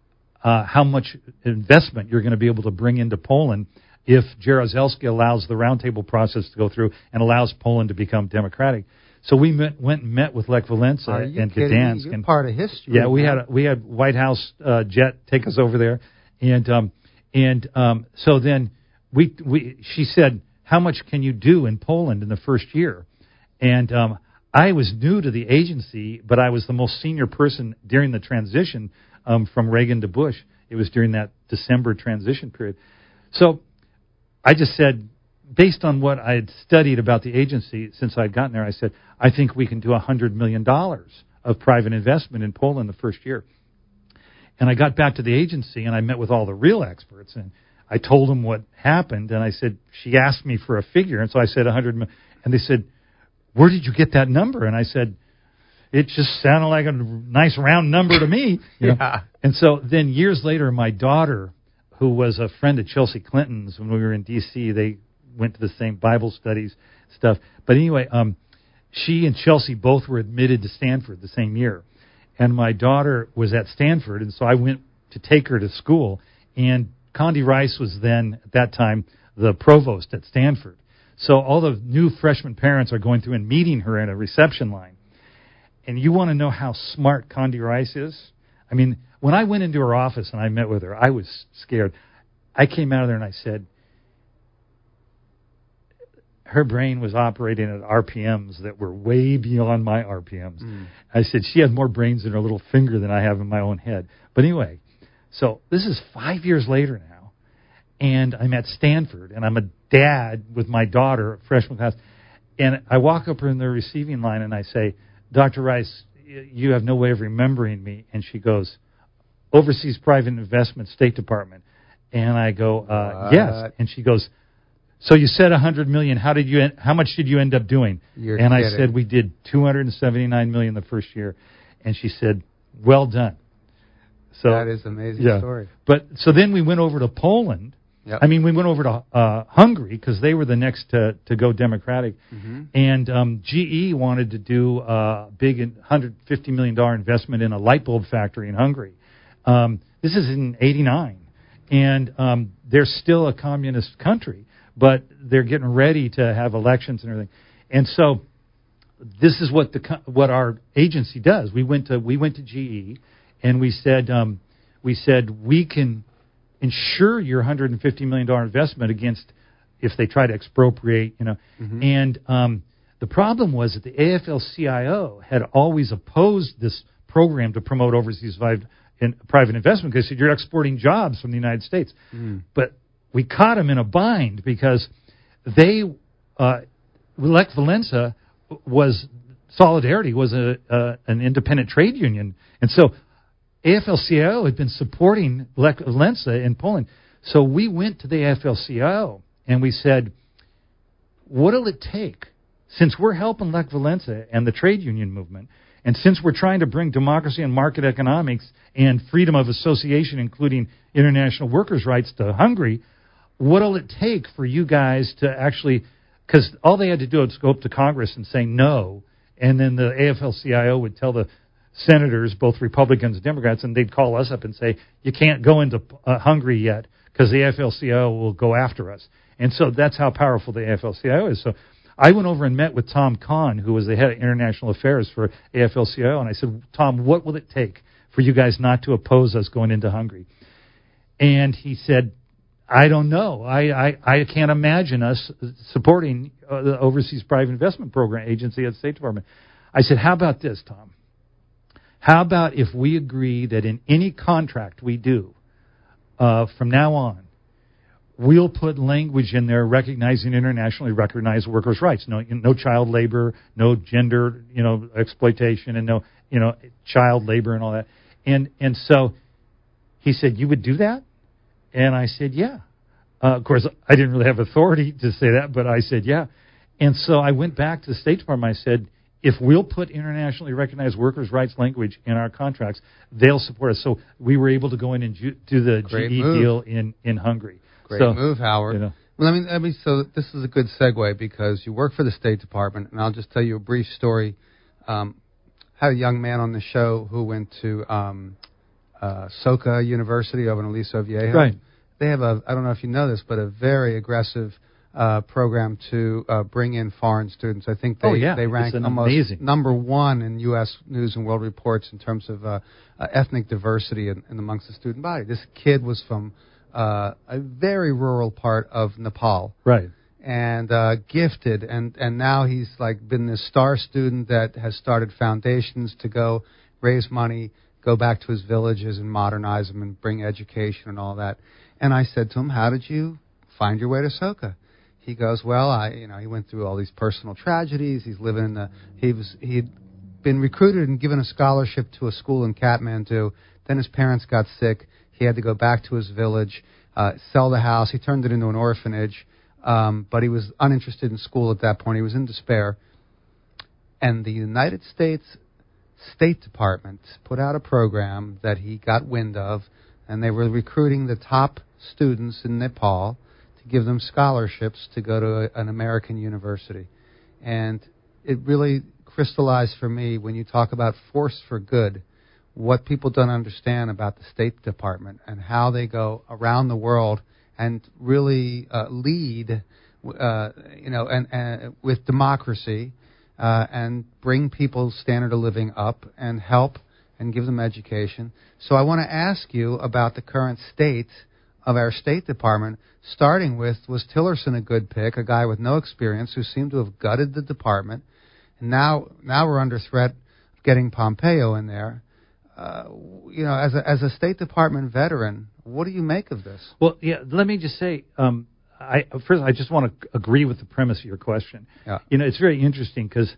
uh, how much investment you're going to be able to bring into Poland if Jaruzelski allows the roundtable process to go through and allows Poland to become democratic. So we met, went and met with Lech Walesa and Gdansk. You're and part of history. Yeah, we man. had a, we had White House uh, jet take us over there, and um, and um, so then we we she said, how much can you do in Poland in the first year? And um, I was new to the agency, but I was the most senior person during the transition um, from Reagan to Bush. It was during that December transition period. So I just said, based on what I had studied about the agency since I'd gotten there, I said, I think we can do one hundred million dollars of private investment in Poland the first year. And I got back to the agency, and I met with all the real experts, and I told them what happened, and I said, she asked me for a figure, and so I said one hundred million dollars, and they said, where did you get that number? And I said, it just sounded like a nice round number to me. You know? Yeah. And so then years later, my daughter, who was a friend of Chelsea Clinton's when we were in D C, they went to the same Bible studies stuff. But anyway, um, she and Chelsea both were admitted to Stanford the same year. And my daughter was at Stanford, and so I went to take her to school. And Condi Rice was then, at that time, the provost at Stanford. So all the new freshman parents are going through and meeting her in a reception line. And you want to know how smart Condi Rice is? I mean, when I went into her office and I met with her, I was scared. I came out of there and I said, her brain was operating at R P Ms that were way beyond my R P Ms. Mm. I said, she had more brains in her little finger than I have in my own head. But anyway, so this is five years later now, and I'm at Stanford, and I'm a dad with my daughter, freshman class, and I walk up in the receiving line, and I say, Doctor Rice, you have no way of remembering me. And she goes, Overseas Private Investment, State Department. And I go, uh, yes. And she goes, so you said one hundred million dollars. How did you? How much did you end up doing? You're and kidding. I said we did two hundred seventy-nine million dollars the first year. And she said, well done. So that is an amazing yeah. story. But so then we went over to Poland, Yep. I mean, we went over to uh, Hungary because they were the next to, to go Democratic. Mm-hmm. And um, G E wanted to do a big one hundred fifty million dollars investment in a light bulb factory in Hungary. Um, this is in eighty-nine. And um, they're still a communist country, but they're getting ready to have elections and everything. And so this is what the what our agency does. We went to we went to G E and we said um, we said we can insure your one hundred fifty million dollars investment against if they try to expropriate, you know. Mm-hmm. And um, the problem was that the A F L C I O had always opposed this program to promote overseas in private investment because you're exporting jobs from the United States. Mm. But we caught them in a bind because they, uh, Lech Walesa was, Solidarity was a uh, an independent trade union. And so A F L C I O had been supporting Lech Walesa in Poland. So we went to the A F L C I O and we said, what'll it take, since we're helping Lech Walesa and the trade union movement, and since we're trying to bring democracy and market economics and freedom of association, including international workers' rights, to Hungary, what'll it take for you guys to actually, because all they had to do was go up to Congress and say no, and then the A F L C I O would tell the senators, both Republicans and Democrats, and they'd call us up and say, you can't go into uh, Hungary yet because the A F L C I O will go after us. And so that's how powerful the A F L C I O is. So I went over and met with Tom Kahn, who was the head of international affairs for A F L C I O, and I said, Tom, what will it take for you guys not to oppose us going into Hungary? And he said, I don't know. I, I, I can't imagine us supporting uh, the Overseas Private Investment Program agency at the State Department. I said, how about this, Tom? How about if we agree that in any contract we do uh, from now on, we'll put language in there recognizing internationally recognized workers' rights. No, no child labor, no gender, you know, exploitation, and no, you know, child labor and all that. And and so he said, you would do that? And I said, yeah. Uh, of course, I didn't really have authority to say that, but I said, yeah. And so I went back to the State Department. I said, if we'll put internationally recognized workers' rights language in our contracts, they'll support us. So we were able to go in and ju- do the Great G E move. deal in, in Hungary. Great so, move, Howard. You know. Well, I mean, I mean, so this is a good segue because you work for the State Department, and I'll just tell you a brief story. Um, had a young man on the show who went to um, uh, Soka University over in Aliso Viejo. Right. They have a, I don't know if you know this, but a very aggressive uh, program to uh, bring in foreign students. I think they oh, yeah. they rank almost amazing. number one in U S News and World Reports in terms of uh, uh, ethnic diversity in, in amongst the student body. This kid was from Uh, a very rural part of Nepal, right? And uh, gifted, and and now he's like been this star student that has started foundations to go raise money, go back to his villages and modernize them and bring education and all that. And I said to him, "How did you find your way to Soka?" He goes, "Well, I you know he went through all these personal tragedies. He's living in the he was he'd been recruited and given a scholarship to a school in Kathmandu. Then his parents got sick." He had to go back to his village, uh, sell the house. He turned it into an orphanage, um, but he was uninterested in school at that point. He was in despair. And the United States State Department put out a program that he got wind of, and they were recruiting the top students in Nepal to give them scholarships to go to a, an American university. And it really crystallized for me when you talk about force for good, what people don't understand about the State Department and how they go around the world and really uh, lead, uh, you know, and, and with democracy uh, and bring people's standard of living up and help and give them education. So I want to ask you about the current state of our State Department, starting with, was Tillerson a good pick, a guy with no experience who seemed to have gutted the department, and now now we're under threat of getting Pompeo in there. Uh, you know, as a as a State Department veteran, what do you make of this? Well, yeah, let me just say, um, I first I just want to agree with the premise of your question. Yeah. You know, it's very interesting because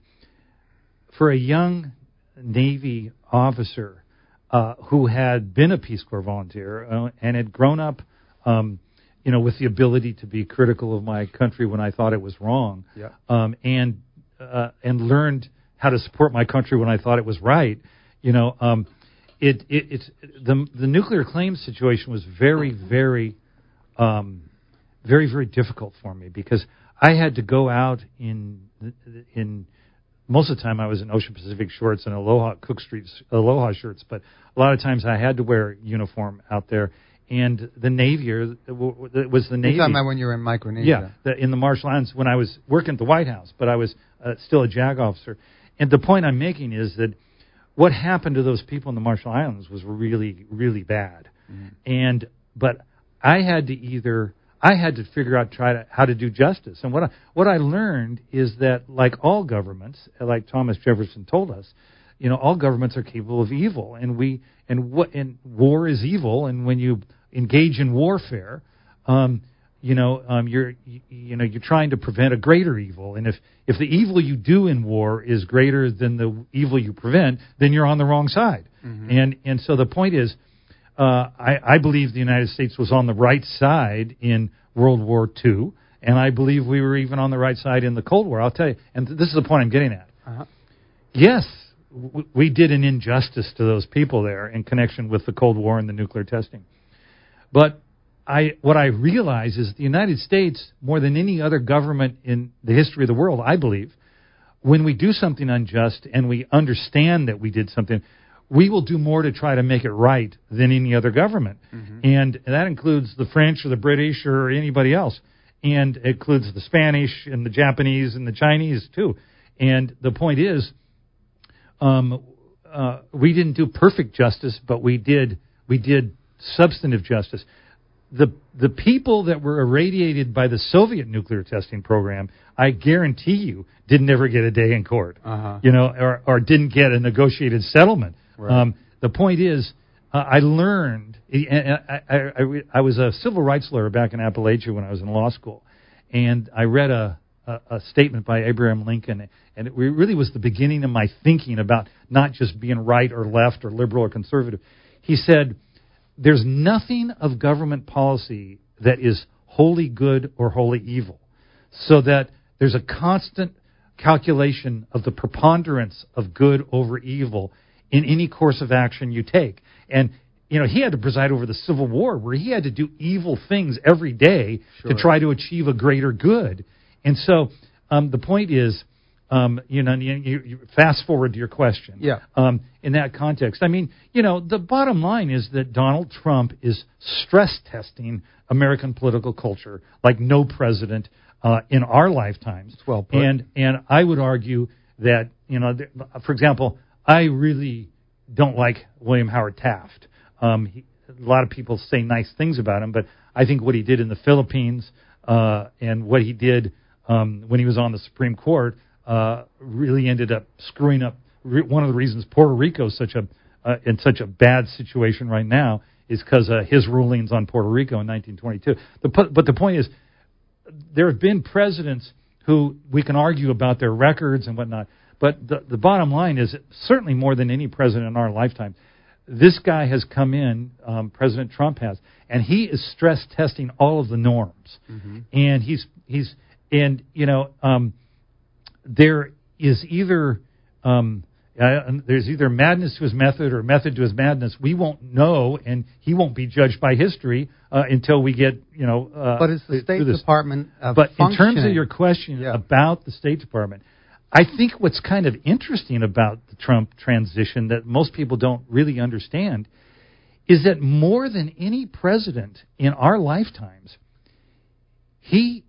for a young Navy officer uh, who had been a Peace Corps volunteer uh, and had grown up, um, you know, with the ability to be critical of my country when I thought it was wrong, yeah. um, and uh, and learned how to support my country when I thought it was right, you know. Um, It, it it's the the nuclear claims situation was very very um, very, very difficult for me because I had to go out in in most of the time I was in Ocean Pacific shorts and Aloha Cook Street Aloha shirts, but a lot of times I had to wear uniform out there. And the Navy, or it was the Navy. You're talking about when you were in Micronesia. Yeah, the, in the Marshall Islands when I was working at the White House, but I was uh, still a JAG officer. And the point I'm making is that what happened to those people in the Marshall Islands was really, really bad. Mm-hmm. And but I had to either I had to figure out try to how to do justice. And what I, what I learned is that like all governments, like Thomas Jefferson told us, you know, all governments are capable of evil, and we and what and war is evil. And when you engage in warfare, um, you know, um, you're you, you know you're trying to prevent a greater evil. And if if the evil you do in war is greater than the evil you prevent, then you're on the wrong side. Mm-hmm. And and so the point is, uh, I, I believe the United States was on the right side in World War Two, and I believe we were even on the right side in the Cold War. I'll tell you, and this is the point I'm getting at. Uh-huh. Yes. We did an injustice to those people there in connection with the Cold War and the nuclear testing. But I, what I realize is the United States, more than any other government in the history of the world, I believe, when we do something unjust and we understand that we did something, we will do more to try to make it right than any other government. Mm-hmm. And that includes the French or the British or anybody else. And it includes the Spanish and the Japanese and the Chinese, too. And the point is, Um, uh, we didn't do perfect justice, but we did we did substantive justice. The the people that were irradiated by the Soviet nuclear testing program, I guarantee you, didn't ever get a day in court, uh-huh. you know, or, or didn't get a negotiated settlement. Right. Um, the point is, uh, I learned. I, I, I, I was a civil rights lawyer back in Appalachia when I was in law school, and I read a. A, a statement by Abraham Lincoln, and it really was the beginning of my thinking about not just being right or left or liberal or conservative. He said, there's nothing of government policy that is wholly good or wholly evil, so that there's a constant calculation of the preponderance of good over evil in any course of action you take. And you know, he had to preside over the Civil War, where he had to do evil things every day sure. to try to achieve a greater good. And so um, the point is, um, you know, you, you fast forward to your question. Yeah. Um, in that context, I mean, you know, the bottom line is that Donald Trump is stress testing American political culture like no president uh, in our lifetimes. It's well put. And and I would argue that, you know, th- for example, I really don't like William Howard Taft. Um, he, a lot of people say nice things about him, but I think what he did in the Philippines uh, and what he did Um, when he was on the Supreme Court, uh, really ended up screwing up. Re- one of the reasons Puerto Rico is such a uh, in such a bad situation right now is because of his rulings on Puerto Rico in nineteen twenty-two. The, but the point is, there have been presidents who we can argue about their records and whatnot, but the, the bottom line is certainly more than any president in our lifetime, this guy has come in, um, President Trump has, and he is stress testing all of the norms, mm-hmm. and he's he's. And, you know, um, there is either um, uh, there's either madness to his method or method to his madness. We won't know, and he won't be judged by history uh, until we get, you know. Uh, but it's the State Department of But in terms of your question yeah. about the State Department, I think what's kind of interesting about the Trump transition that most people don't really understand is that more than any president in our lifetimes, he...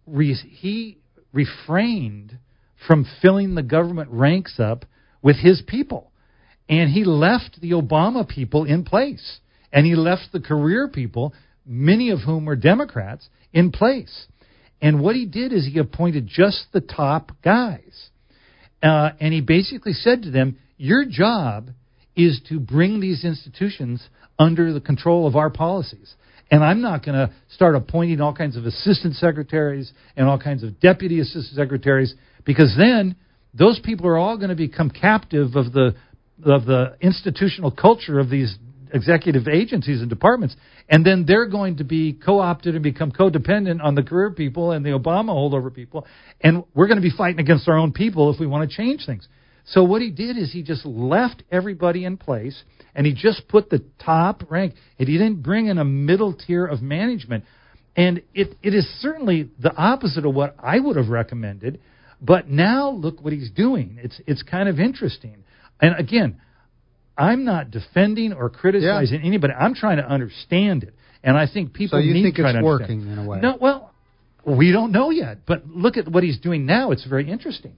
he refrained from filling the government ranks up with his people. And he left the Obama people in place. And he left the career people, many of whom were Democrats, in place. And what he did is he appointed just the top guys. Uh, and he basically said to them, your job is to bring these institutions under the control of our policies. And I'm not going to start appointing all kinds of assistant secretaries and all kinds of deputy assistant secretaries, because then those people are all going to become captive of the of the institutional culture of these executive agencies and departments. And then they're going to be co-opted and become codependent on the career people and the Obama holdover people. And we're going to be fighting against our own people if we want to change things. So what he did is he just left everybody in place, and he just put the top rank, and he didn't bring in a middle tier of management. And it, it is certainly the opposite of what I would have recommended. But now look what he's doing. It's it's kind of interesting. And again, I'm not defending or criticizing yeah. anybody. I'm trying to understand it. And I think people so you need think to try it's to working understand. in a way? No, well, we don't know yet. But look at what he's doing now. It's very interesting.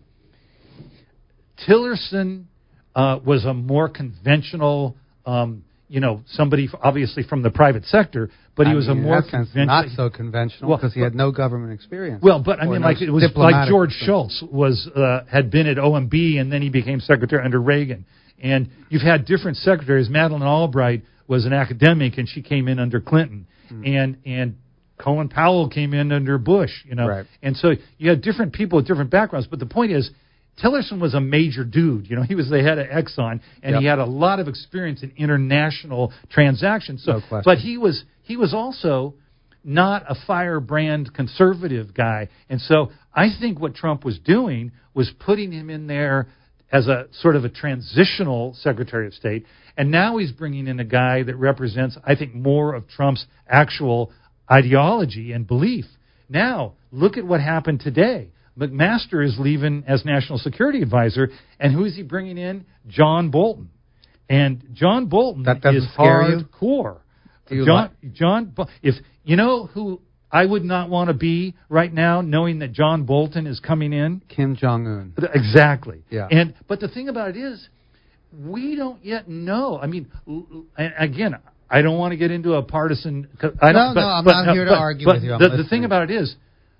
Tillerson uh, was a more conventional, um, you know, somebody obviously from the private sector, but he I was mean, a more conventional. Not so conventional because well, he had no government experience. Well, but I mean, no like it was like George experience. Shultz was uh, had been at O M B and then he became secretary under Reagan. And you've had different secretaries. Madeleine Albright was an academic and she came in under Clinton, mm. and and Colin Powell came in under Bush. You know, right. And so you had different people with different backgrounds. But the point is, Tillerson was a major dude. You know, he was the head of Exxon, and yep. he had a lot of experience in international transactions. So, no question. But he was he was also not a firebrand conservative guy. And so I think what Trump was doing was putting him in there as a sort of a transitional Secretary of State. And now he's bringing in a guy that represents, I think, more of Trump's actual ideology and belief. Now, look at what happened today. McMaster is leaving as National Security Advisor, and who is he bringing in? John Bolton. And John Bolton that is hardcore. John, like? John, if you know who I would not want to be right now, knowing that John Bolton is coming in, Kim Jong-un. Exactly. Yeah. And but the thing about it is, we don't yet know. I mean, and again, I don't want to get into a partisan. I don't, no, but, no, I'm but, not no, here to but, argue but with you. I'm the, the thing about it is,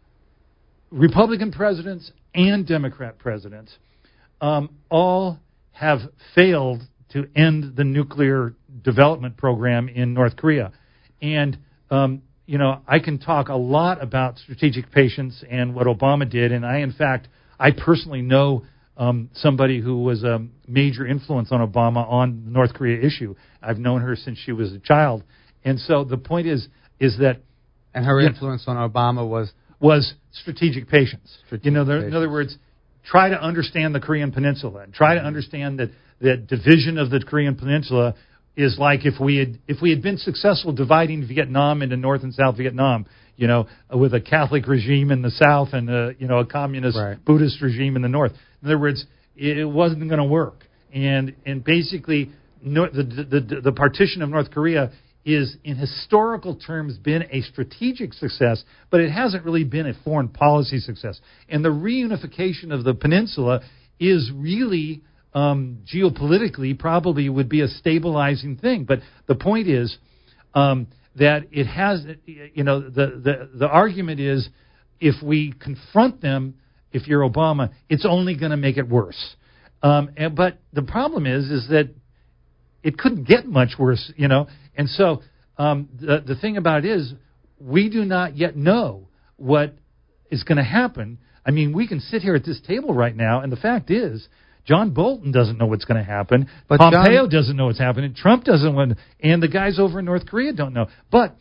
Republican presidents and Democrat presidents um, all have failed to end the nuclear development program in North Korea. And, um, you know, I can talk a lot about strategic patience and what Obama did. And I, in fact, I personally know um, somebody who was a major influence on Obama on the North Korea issue. I've known her since she was a child. And so the point is, is that... And her influence know, on Obama was... was strategic patience. Strategic you know, there, patience. In other words, try to understand the Korean Peninsula and try to understand that that division of the Korean Peninsula is like if we had if we had been successful dividing Vietnam into North and South Vietnam, you know, with a Catholic regime in the South and a, you know, a communist right. Buddhist regime in the North. In other words, it, it wasn't going to work. And and basically, no, the, the the the partition of North Korea is, in historical terms, been a strategic success, but it hasn't really been a foreign policy success. And the reunification of the peninsula is really, um, geopolitically, probably would be a stabilizing thing. But the point is um, that it has, you know, the, the, the argument is if we confront them, if you're Obama, it's only going to make it worse. Um, and, but the problem is, is that it couldn't get much worse, you know. And so um, the, the thing about it is we do not yet know what is going to happen. I mean, we can sit here at this table right now, and the fact is John Bolton doesn't know what's going to happen. But Pompeo John, doesn't know what's happening. Trump doesn't want, and the guys over in North Korea don't know. But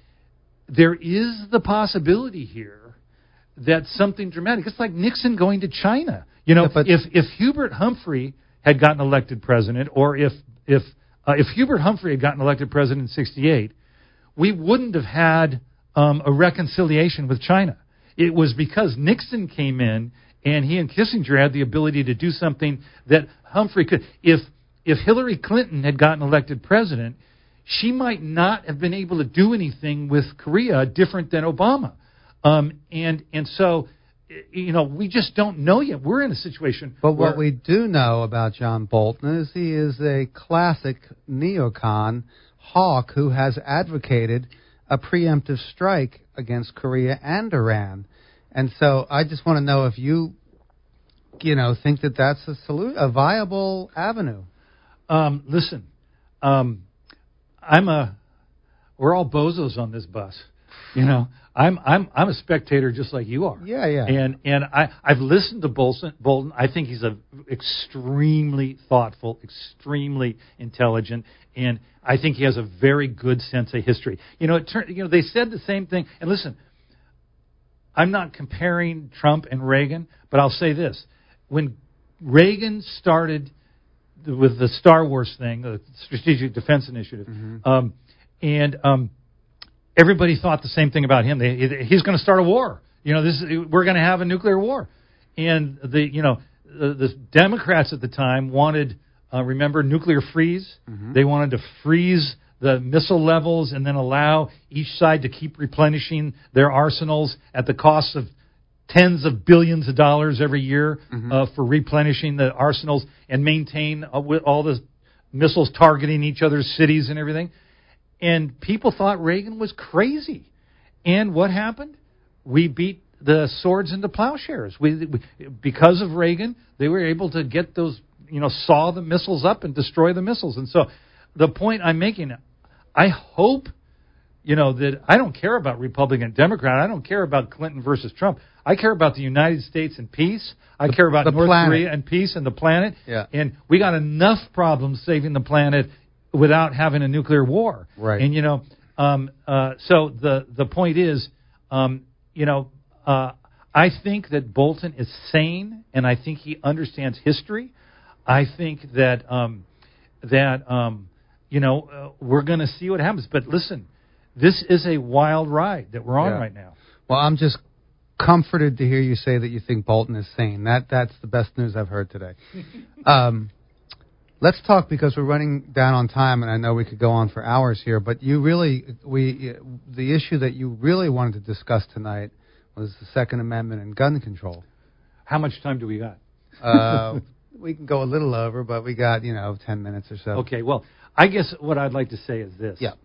there is the possibility here that something dramatic. It's like Nixon going to China. You know, yeah, if if Hubert Humphrey had gotten elected president, or if if Uh, if Hubert Humphrey had gotten elected president in sixty-eight, we wouldn't have had um, a reconciliation with China. It was because Nixon came in and he and Kissinger had the ability to do something that Humphrey could. If if Hillary Clinton had gotten elected president, she might not have been able to do anything with Korea different than Obama. Um, and and so, you know, we just don't know yet. We're in a situation. But where, what we do know about John Bolton is he is a classic neocon hawk who has advocated a preemptive strike against Korea and Iran. And so I just want to know if you, you know, think that that's a solu- a viable avenue. Um, listen, um, I'm a. We're all bozos on this bus, you know. I'm I'm I'm a spectator just like you are. Yeah, yeah. And and I I've listened to Bolton. Bolton. I think he's a extremely thoughtful, extremely intelligent, and I think he has a very good sense of history. You know, it turn, you know they said the same thing. And listen, I'm not comparing Trump and Reagan, but I'll say this: when Reagan started with the Star Wars thing, the Strategic Defense Initiative, mm-hmm. um, and um, everybody thought the same thing about him. They, he's going to start a war. You know, this we're going to have a nuclear war. And the you know the, the Democrats at the time wanted, uh, remember, nuclear freeze. Mm-hmm. They wanted to freeze the missile levels and then allow each side to keep replenishing their arsenals at the cost of tens of billions of dollars every year mm-hmm. uh, for replenishing the arsenals and maintain uh, with all the missiles targeting each other's cities and everything. And people thought Reagan was crazy. And what happened? We beat the swords into plowshares. We, we, because of Reagan, they were able to get those, you know, saw the missiles up and destroy the missiles. And so the point I'm making, I hope, you know, that I don't care about Republican and Democrat. I don't care about Clinton versus Trump. I care about the United States and peace. I the, care about North planet. Korea and peace and the planet. Yeah. And we got enough problems saving the planet without having a nuclear war. Right. And, you know, um, uh, so the, the point is, um, you know, uh, I think that Bolton is sane, and I think he understands history. I think that, um, that um, you know, uh, we're going to see what happens. But listen, this is a wild ride that we're on yeah. right now. Well, I'm just comforted to hear you say that you think Bolton is sane. That That's the best news I've heard today. um Let's talk, because we're running down on time, and I know we could go on for hours here. But you really, we, the issue that you really wanted to discuss tonight was the Second Amendment and gun control. How much time do we got? uh, we can go a little over, but we got, you know, ten minutes or so. Okay. Well, I guess what I'd like to say is this. Yeah.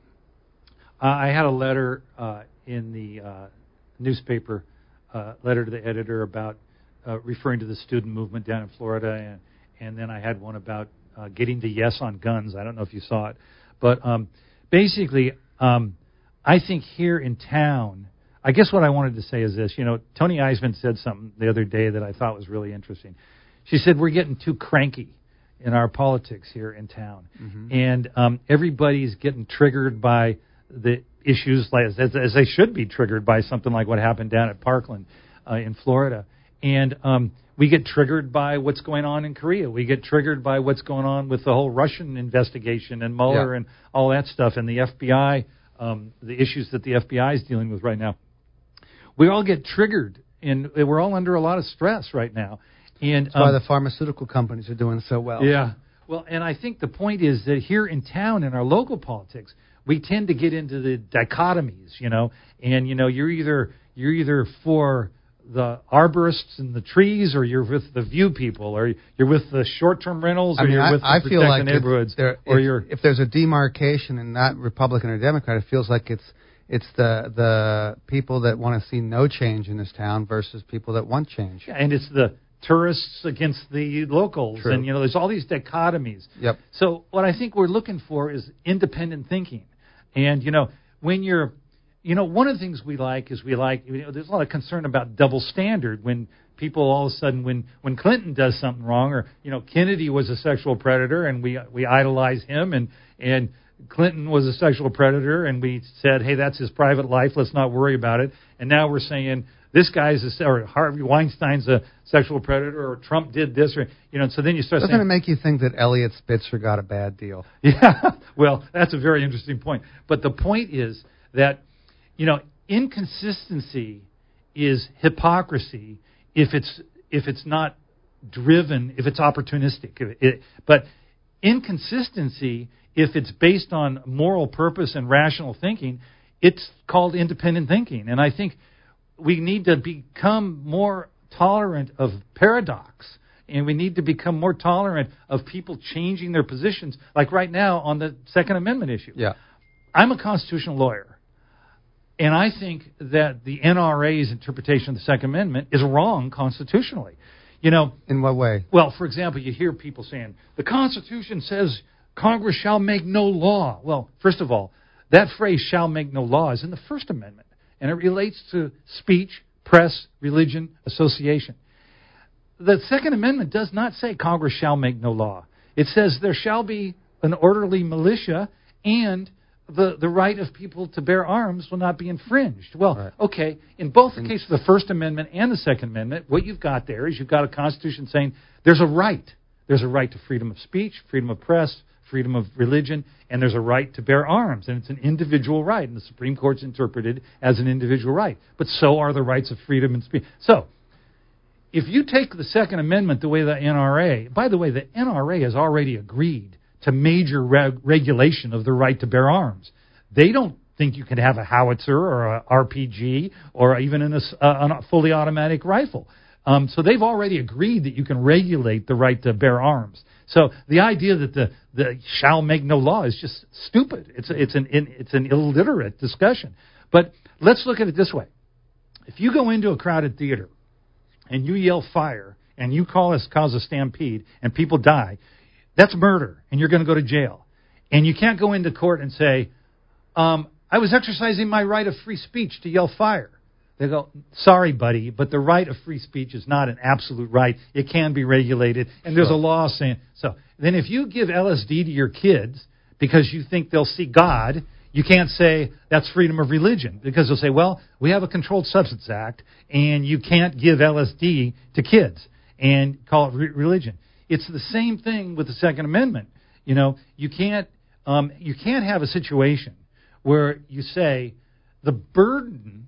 Uh, I had a letter uh, in the uh, newspaper, uh, letter to the editor about uh, referring to the student movement down in Florida, and and then I had one about Uh, getting to yes on guns. I don't know if you saw it. But um, basically, um, I think here in town, I guess what I wanted to say is this. You know, Tony Eisman said something the other day that I thought was really interesting. She said, we're getting too cranky in our politics here in town. Mm-hmm. And um, everybody's getting triggered by the issues, like as, as they should be triggered by something like what happened down at Parkland uh, in Florida. And um, we get triggered by what's going on in Korea. We get triggered by what's going on with the whole Russian investigation and Mueller yeah. and all that stuff, and the F B I, um, the issues that the F B I is dealing with right now. We all get triggered, and we're all under a lot of stress right now. And That's why um, the pharmaceutical companies are doing so well. Yeah. Well, and I think the point is that here in town, in our local politics, we tend to get into the dichotomies, you know, and, you know, you're either you're either for the arborists and the trees, or you're with the view people, or you're with the short-term rentals, or I mean, you're I, with the I feel protect like the neighborhoods, there, or if, you're if there's a demarcation in not Republican or Democrat, it feels like it's it's the the people that want to see no change in this town versus people that want change. Yeah, and it's the tourists against the locals. True. And, you know, there's all these dichotomies. Yep. So what I think we're looking for is independent thinking. And, you know, when you're, you know, one of the things we like is we like, you know, there's a lot of concern about double standard when people all of a sudden, when, when Clinton does something wrong, or, you know, Kennedy was a sexual predator and we we idolize him, and, and Clinton was a sexual predator and we said, hey, that's his private life, let's not worry about it. And now we're saying, this guy's a, or Harvey Weinstein's a sexual predator, or Trump did this, or, you know, and so then you start Doesn't saying... Doesn't it make you think that Elliot Spitzer got a bad deal? Yeah, well, that's a very interesting point. But the point is that, you know, inconsistency is hypocrisy if it's if it's not driven, if it's opportunistic. If it, but inconsistency, if it's based on moral purpose and rational thinking, it's called independent thinking. And I think we need to become more tolerant of paradox, and we need to become more tolerant of people changing their positions, like right now on the Second Amendment issue. Yeah. I'm a constitutional lawyer, and I think that the N R A's interpretation of the Second Amendment is wrong constitutionally. You know, in what way? Well, for example, you hear people saying, the Constitution says Congress shall make no law. Well, first of all, that phrase, shall make no law, is in the First Amendment. And it relates to speech, press, religion, association. The Second Amendment does not say Congress shall make no law. It says there shall be an orderly militia, and the, the right of people to bear arms will not be infringed. Well, right. okay, in both the case of the First Amendment and the Second Amendment, what you've got there is you've got a Constitution saying there's a right. There's a right to freedom of speech, freedom of press, freedom of religion, and there's a right to bear arms, and it's an individual right, and the Supreme Court's interpreted as an individual right. But so are the rights of freedom and speech. So, if you take the Second Amendment the way the N R A, by the way, the N R A has already agreed to major reg- regulation of the right to bear arms. They don't think you can have a howitzer or a R P G or even in a, uh, a fully automatic rifle. Um, so they've already agreed that you can regulate the right to bear arms. So the idea that the, the shall make no law is just stupid. It's a, it's an it's an illiterate discussion. But let's look at it this way: if you go into a crowded theater and you yell fire and you call us cause a stampede and people die, that's murder, and you're going to go to jail. And you can't go into court and say, um, I was exercising my right of free speech to yell fire. They go, sorry, buddy, but the right of free speech is not an absolute right. It can be regulated, and there's a law saying so. Then if you give L S D to your kids because you think they'll see God, you can't say that's freedom of religion, because they'll say, well, we have a Controlled Substance Act, and you can't give L S D to kids and call it re- religion. It's the same thing with the Second Amendment. You know, you can't um, you can't have a situation where you say the burden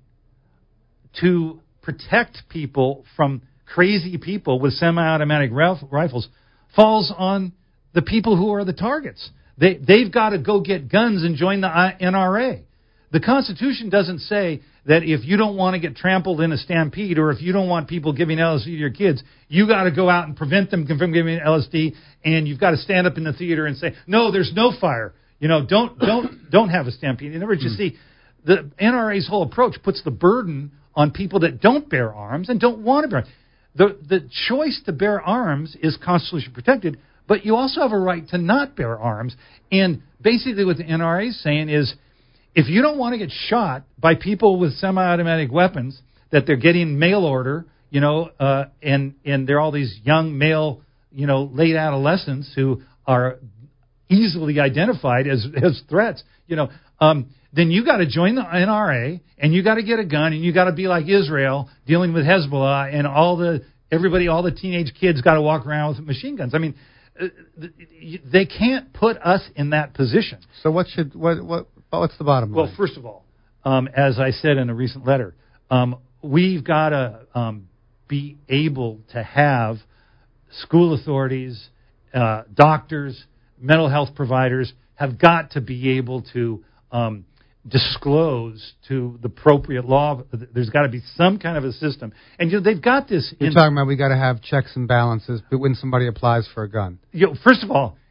to protect people from crazy people with semi-automatic rif- rifles falls on the people who are the targets. They, they've got to go get guns and join the N R A. The Constitution doesn't say that if you don't want to get trampled in a stampede or if you don't want people giving L S D to your kids, you got to go out and prevent them from giving L S D, and you've got to stand up in the theater and say, no, there's no fire. You know, don't don't don't have a stampede. In other words, you see, the N R A's whole approach puts the burden on people that don't bear arms and don't want to bear arms. The, the choice to bear arms is constitutionally protected, but you also have a right to not bear arms. And basically what the N R A is saying is, if you don't want to get shot by people with semi-automatic weapons, that they're getting mail order, you know, uh, and, and they're all these young male, you know, late adolescents who are easily identified as, as threats, you know, um, then you got to join the N R A and you got to get a gun and you got to be like Israel dealing with Hezbollah, and all the everybody, all the teenage kids got to walk around with machine guns. I mean, they can't put us in that position. So what should what what what's the bottom line? Well, first of all, um, as I said in a recent letter, um, we've got to um, be able to have school authorities, uh, doctors, mental health providers have got to be able to um, disclose to the appropriate law. There's got to be some kind of a system. And you know, they've got this. You're in, talking about we got to have checks and balances when somebody applies for a gun. You know, first of all,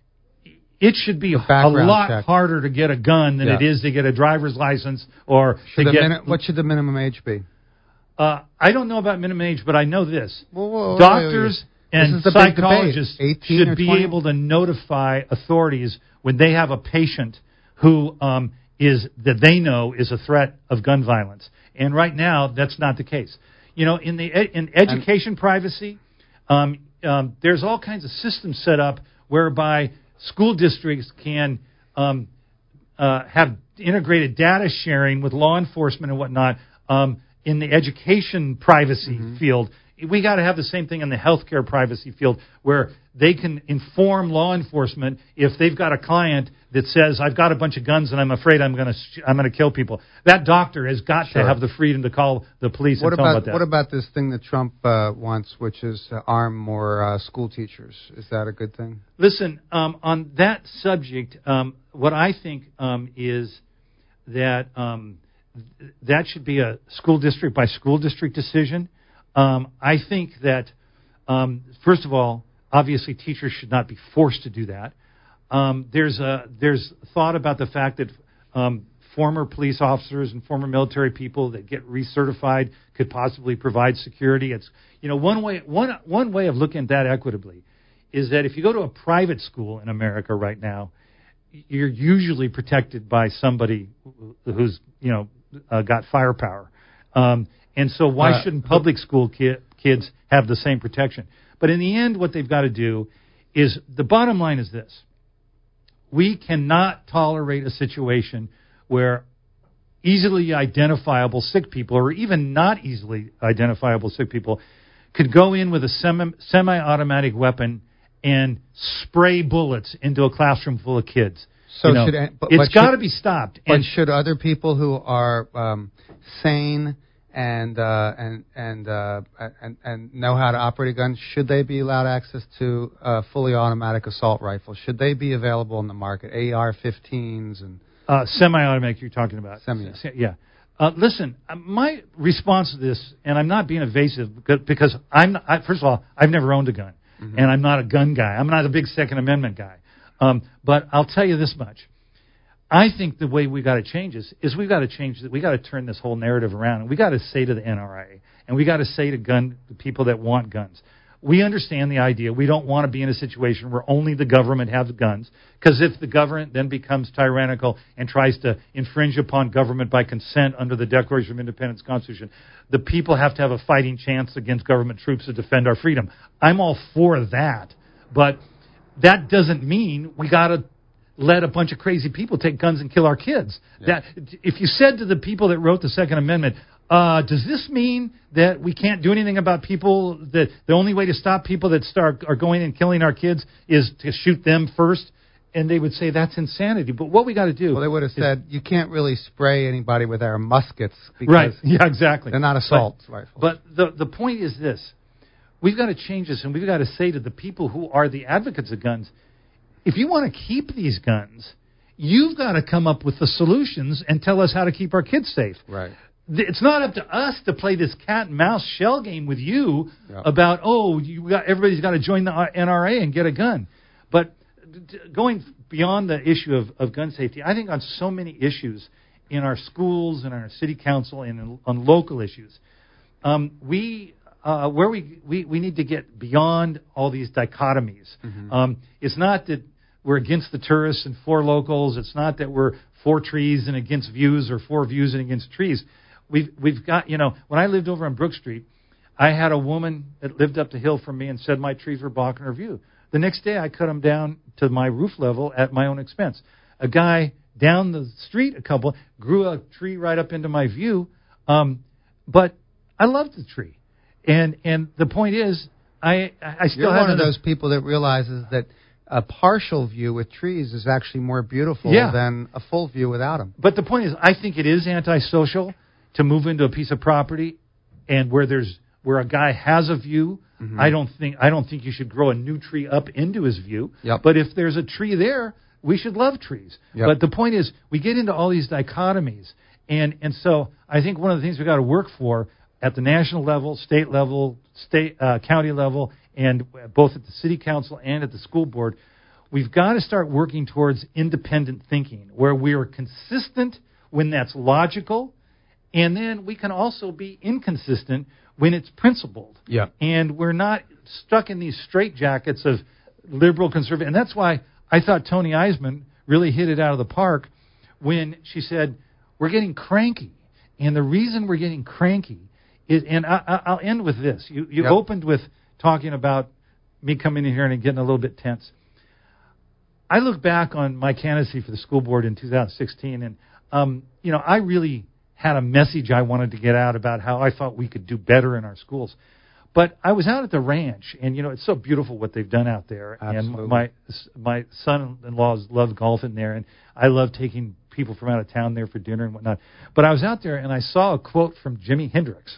it should be a, a lot check. harder to get a gun than yeah. it is to get a driver's license or should to get... Mini- what should the minimum age be? Uh, I don't know about minimum age, but I know this. Whoa, whoa, whoa, Doctors whoa, and psychologists should be twenty? able to notify authorities when they have a patient who um, is that they know is a threat of gun violence. And right now, that's not the case. You know, in the in education and, privacy, um, um, there's all kinds of systems set up whereby school districts can um, uh, have integrated data sharing with law enforcement and whatnot. Um, in the education privacy mm-hmm. field, we got to have the same thing in the healthcare privacy field, where they can inform law enforcement if they've got a client that says, "I've got a bunch of guns and I'm afraid I'm going to sh- I'm going to kill people." That doctor has got sure. to have the freedom to call the police what and tell about, them about that. What about this thing that Trump uh, wants, which is uh, arm more uh, school teachers? Is that a good thing? Listen, um, on that subject, um, what I think um, is that um, th- that should be a school district by school district decision. Um, I think that, um, first of all, obviously teachers should not be forced to do that. Um, there's a there's thought about the fact that um, former police officers and former military people that get recertified could possibly provide security. It's you know one way one one way of looking at that equitably is that if you go to a private school in America right now, you're usually protected by somebody who's you know uh, got firepower. Um, And so why uh, shouldn't public school ki- kids have the same protection? But in the end, what they've got to do is, the bottom line is this. We cannot tolerate a situation where easily identifiable sick people, or even not easily identifiable sick people, could go in with a semi- semi-automatic weapon and spray bullets into a classroom full of kids. So you know, should, but, it's got got to be stopped. But And should other people who are um, sane and uh, and and, uh, and and know how to operate a gun, should they be allowed access to uh, fully automatic assault rifles? Should they be available in the market? A R fifteens and uh, semi-automatic you're talking about. Semi. Yeah. Uh, listen, uh, my response to this, and I'm not being evasive because, because I'm not, I, first of all, I've never owned a gun, mm-hmm. and I'm not a gun guy. I'm not a big Second Amendment guy. Um, but I'll tell you this much. I think the way we got to change this is we've got to change that. We got to turn this whole narrative around, and we got to say to the N R A, and we got to say to gun the people that want guns, we understand the idea. We don't want to be in a situation where only the government has guns, because if the government then becomes tyrannical and tries to infringe upon government by consent under the Declaration of Independence Constitution, the people have to have a fighting chance against government troops to defend our freedom. I'm all for that, but that doesn't mean we got to let a bunch of crazy people take guns and kill our kids. Yeah. That if you said to the people that wrote the Second Amendment, uh, does this mean that we can't do anything about people, that the only way to stop people that start are going and killing our kids is to shoot them first? And they would say that's insanity. But what we got to do... Well, they would have said, you can't really spray anybody with our muskets because right. Yeah, exactly. They're not assault but, rifles. But the, the point is this. We've got to change this, and we've got to say to the people who are the advocates of guns, if you want to keep these guns, you've got to come up with the solutions and tell us how to keep our kids safe. Right. It's not up to us to play this cat and mouse shell game with you yep. about, oh, you got, everybody's got to join the N R A and get a gun. But going beyond the issue of, of gun safety, I think on so many issues in our schools and our city council and in, on local issues, um, we... Uh, where we, we, we need to get beyond all these dichotomies. Mm-hmm. Um, it's not that we're against the tourists and for locals. It's not that we're for trees and against views or for views and against trees. We've, we've got, you know, when I lived over on Brook Street, I had a woman that lived up the hill from me and said my trees were blocking her view. The next day I cut them down to my roof level at my own expense. A guy down the street, a couple, grew a tree right up into my view, um, but I loved the tree. And and the point is, I I still You're have one of those people that realizes that a partial view with trees is actually more beautiful yeah. than a full view without them. But the point is, I think it is antisocial to move into a piece of property and where there's where a guy has a view. Mm-hmm. I don't think I don't think you should grow a new tree up into his view. Yep. But if there's a tree there, we should love trees. Yep. But the point is, we get into all these dichotomies, and and so I think one of the things we got to work for at the national level, state level, state uh, county level, and both at the city council and at the school board, we've got to start working towards independent thinking, where we are consistent when that's logical, and then we can also be inconsistent when it's principled. Yeah. And we're not stuck in these straitjackets of liberal conservative. And that's why I thought Tony Eisman really hit it out of the park when she said, we're getting cranky. And the reason we're getting cranky is, and I, I'll end with this. You, you yep. opened with talking about me coming in here and getting a little bit tense. I look back on my candidacy for the school board in two thousand sixteen, and um, you know, I really had a message I wanted to get out about how I thought we could do better in our schools. But I was out at the ranch, and you know, it's so beautiful what they've done out there. Absolutely. And my my son-in-laws love golfing there, and I love taking people from out of town there for dinner and whatnot. But I was out there, and I saw a quote from Jimi Hendrix.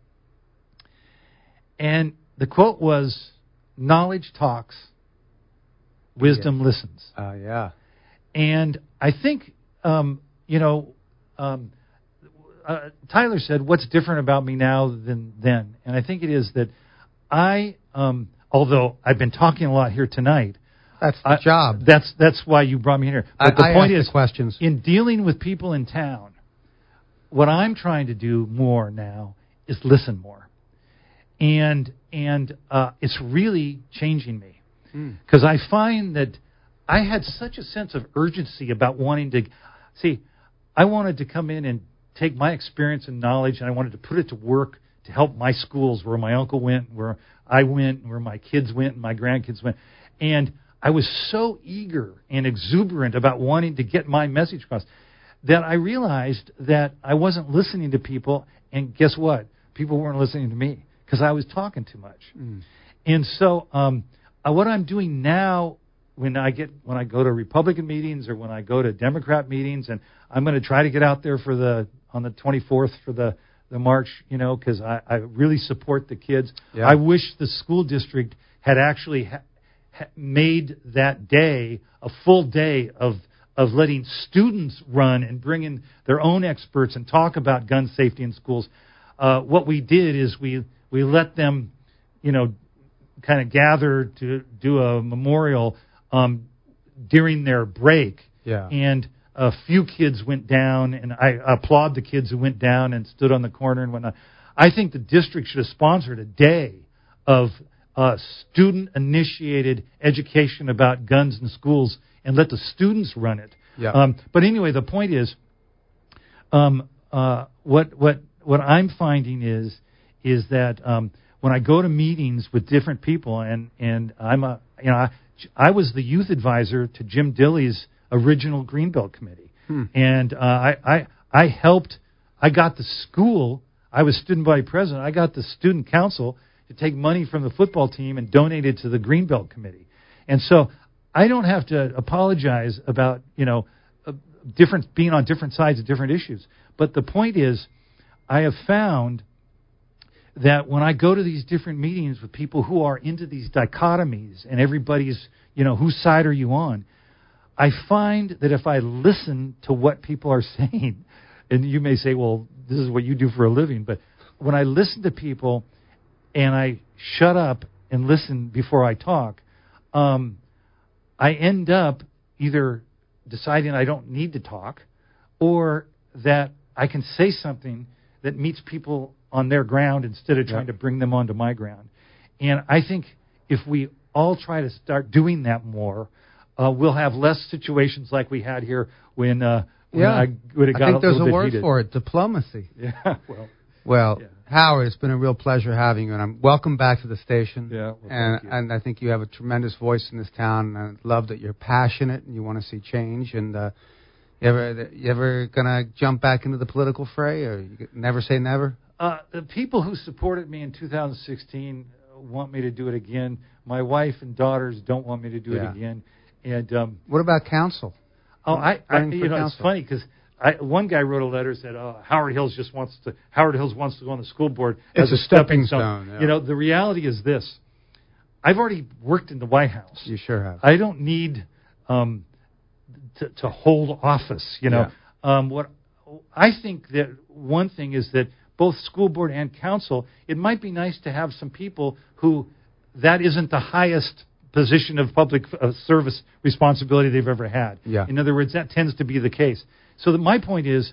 And the quote was, knowledge talks, wisdom yeah. listens. Uh, yeah. And I think, um, you know, um, uh, Tyler said, what's different about me now than then? And I think it is that I, um, although I've been talking a lot here tonight. That's the I, job. That's that's why you brought me here. But I, the I point ask is, the questions. In dealing with people in town, what I'm trying to do more now is listen more. And and uh, it's really changing me because mm. I find that I had such a sense of urgency about wanting to see. I wanted to come in and take my experience and knowledge, and I wanted to put it to work to help my schools, where my uncle went, where I went, where my kids went, and my grandkids went. And I was so eager and exuberant about wanting to get my message across that I realized that I wasn't listening to people, and guess what? People weren't listening to me. Because I was talking too much. Mm. And so um, uh, what I'm doing now when I get when I go to Republican meetings or when I go to Democrat meetings, and I'm going to try to get out there for the on the twenty-fourth for the, the march, you know, because I, I really support the kids. Yeah. I wish the school district had actually ha- ha- made that day a full day of of letting students run and bring in their own experts and talk about gun safety in schools. Uh, what we did is we we let them, you know, kind of gather to do a memorial um, during their break. Yeah. And a few kids went down, and I applaud the kids who went down and stood on the corner and whatnot. I think the district should have sponsored a day of uh, student-initiated education about guns in schools and let the students run it. Yeah. Um, but anyway, the point is, um, uh, what what what I'm finding is is that um, when I go to meetings with different people, and, and I'm a you know I, I was the youth advisor to Jim Dilley's original Greenbelt Committee, hmm. and uh, I, I I helped. I got the school. I was student body president. I got the student council to take money from the football team and donate it to the Greenbelt Committee, and so I don't have to apologize about, you know, uh, different being on different sides of different issues. But the point is, I have found that when I go to these different meetings with people who are into these dichotomies and everybody's, you know, whose side are you on, I find that if I listen to what people are saying, and you may say, well, this is what you do for a living, but when I listen to people and I shut up and listen before I talk, um, I end up either deciding I don't need to talk or that I can say something that meets people on their ground instead of trying yep. to bring them onto my ground. And I think if we all try to start doing that more, uh, we'll have less situations like we had here when, uh, when yeah. I would have got I think a there's little a bit word heated. for it, diplomacy. Yeah, well. Well, yeah. Howard, it's been a real pleasure having you, and I'm welcome back to the station. Yeah, well, and thank you. and I think you have a tremendous voice in this town, and I love that you're passionate and you want to see change. And uh, you ever you ever gonna jump back into the political fray, or you never say never? Uh, the people who supported me in two thousand sixteen want me to do it again. My wife and daughters don't want me to do Yeah. it again. And um, What about council? oh, I, I Running for you know, council. it's funny because. I, one guy wrote a letter said, "Oh, Howard Hills just wants to. Howard Hills wants to go on the school board It's as a stepping stone." Yeah. You know, the reality is this: I've already worked in the White House. You sure have. I don't need um, to, to hold office. You know, Yeah. um, what I think that one thing is that both school board and council, it might be nice to have some people who that isn't the highest position of public uh, service responsibility they've ever had. Yeah. In other words, that tends to be the case. So that my point is,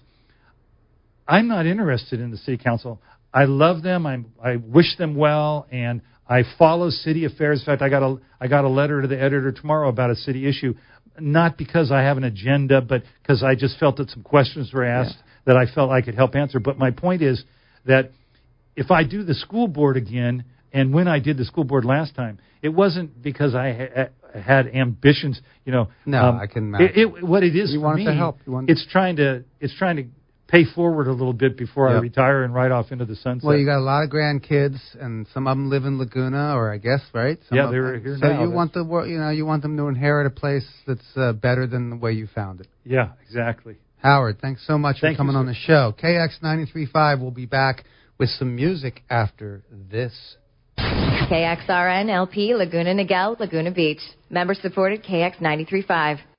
I'm not interested in the city council. I love them. I I wish them well, and I follow city affairs. In fact, I got a I got a letter to the editor tomorrow about a city issue, not because I have an agenda, but because I just felt that some questions were asked yeah. that I felt I could help answer. But my point is that if I do the school board again, and when I did the school board last time, it wasn't because I ha- had ambitions, you know. No, um, I can imagine. It, it, what it is you for wanted me, to help. You wanted it's trying to it's trying to pay forward a little bit before yep. I retire and ride off into the sunset. Well, you got a lot of grandkids, and some of them live in Laguna, or I guess, right? Some yeah, of they're them. here so now. you That's, want the wor- you know you want them to inherit a place that's uh, better than the way you found it. Yeah, exactly. Howard, thanks so much Thank for coming you, on the show. K X ninety-three point five will be back with some music after this. K X R N L P Laguna Niguel, Laguna Beach. Member supported K X ninety-three point five.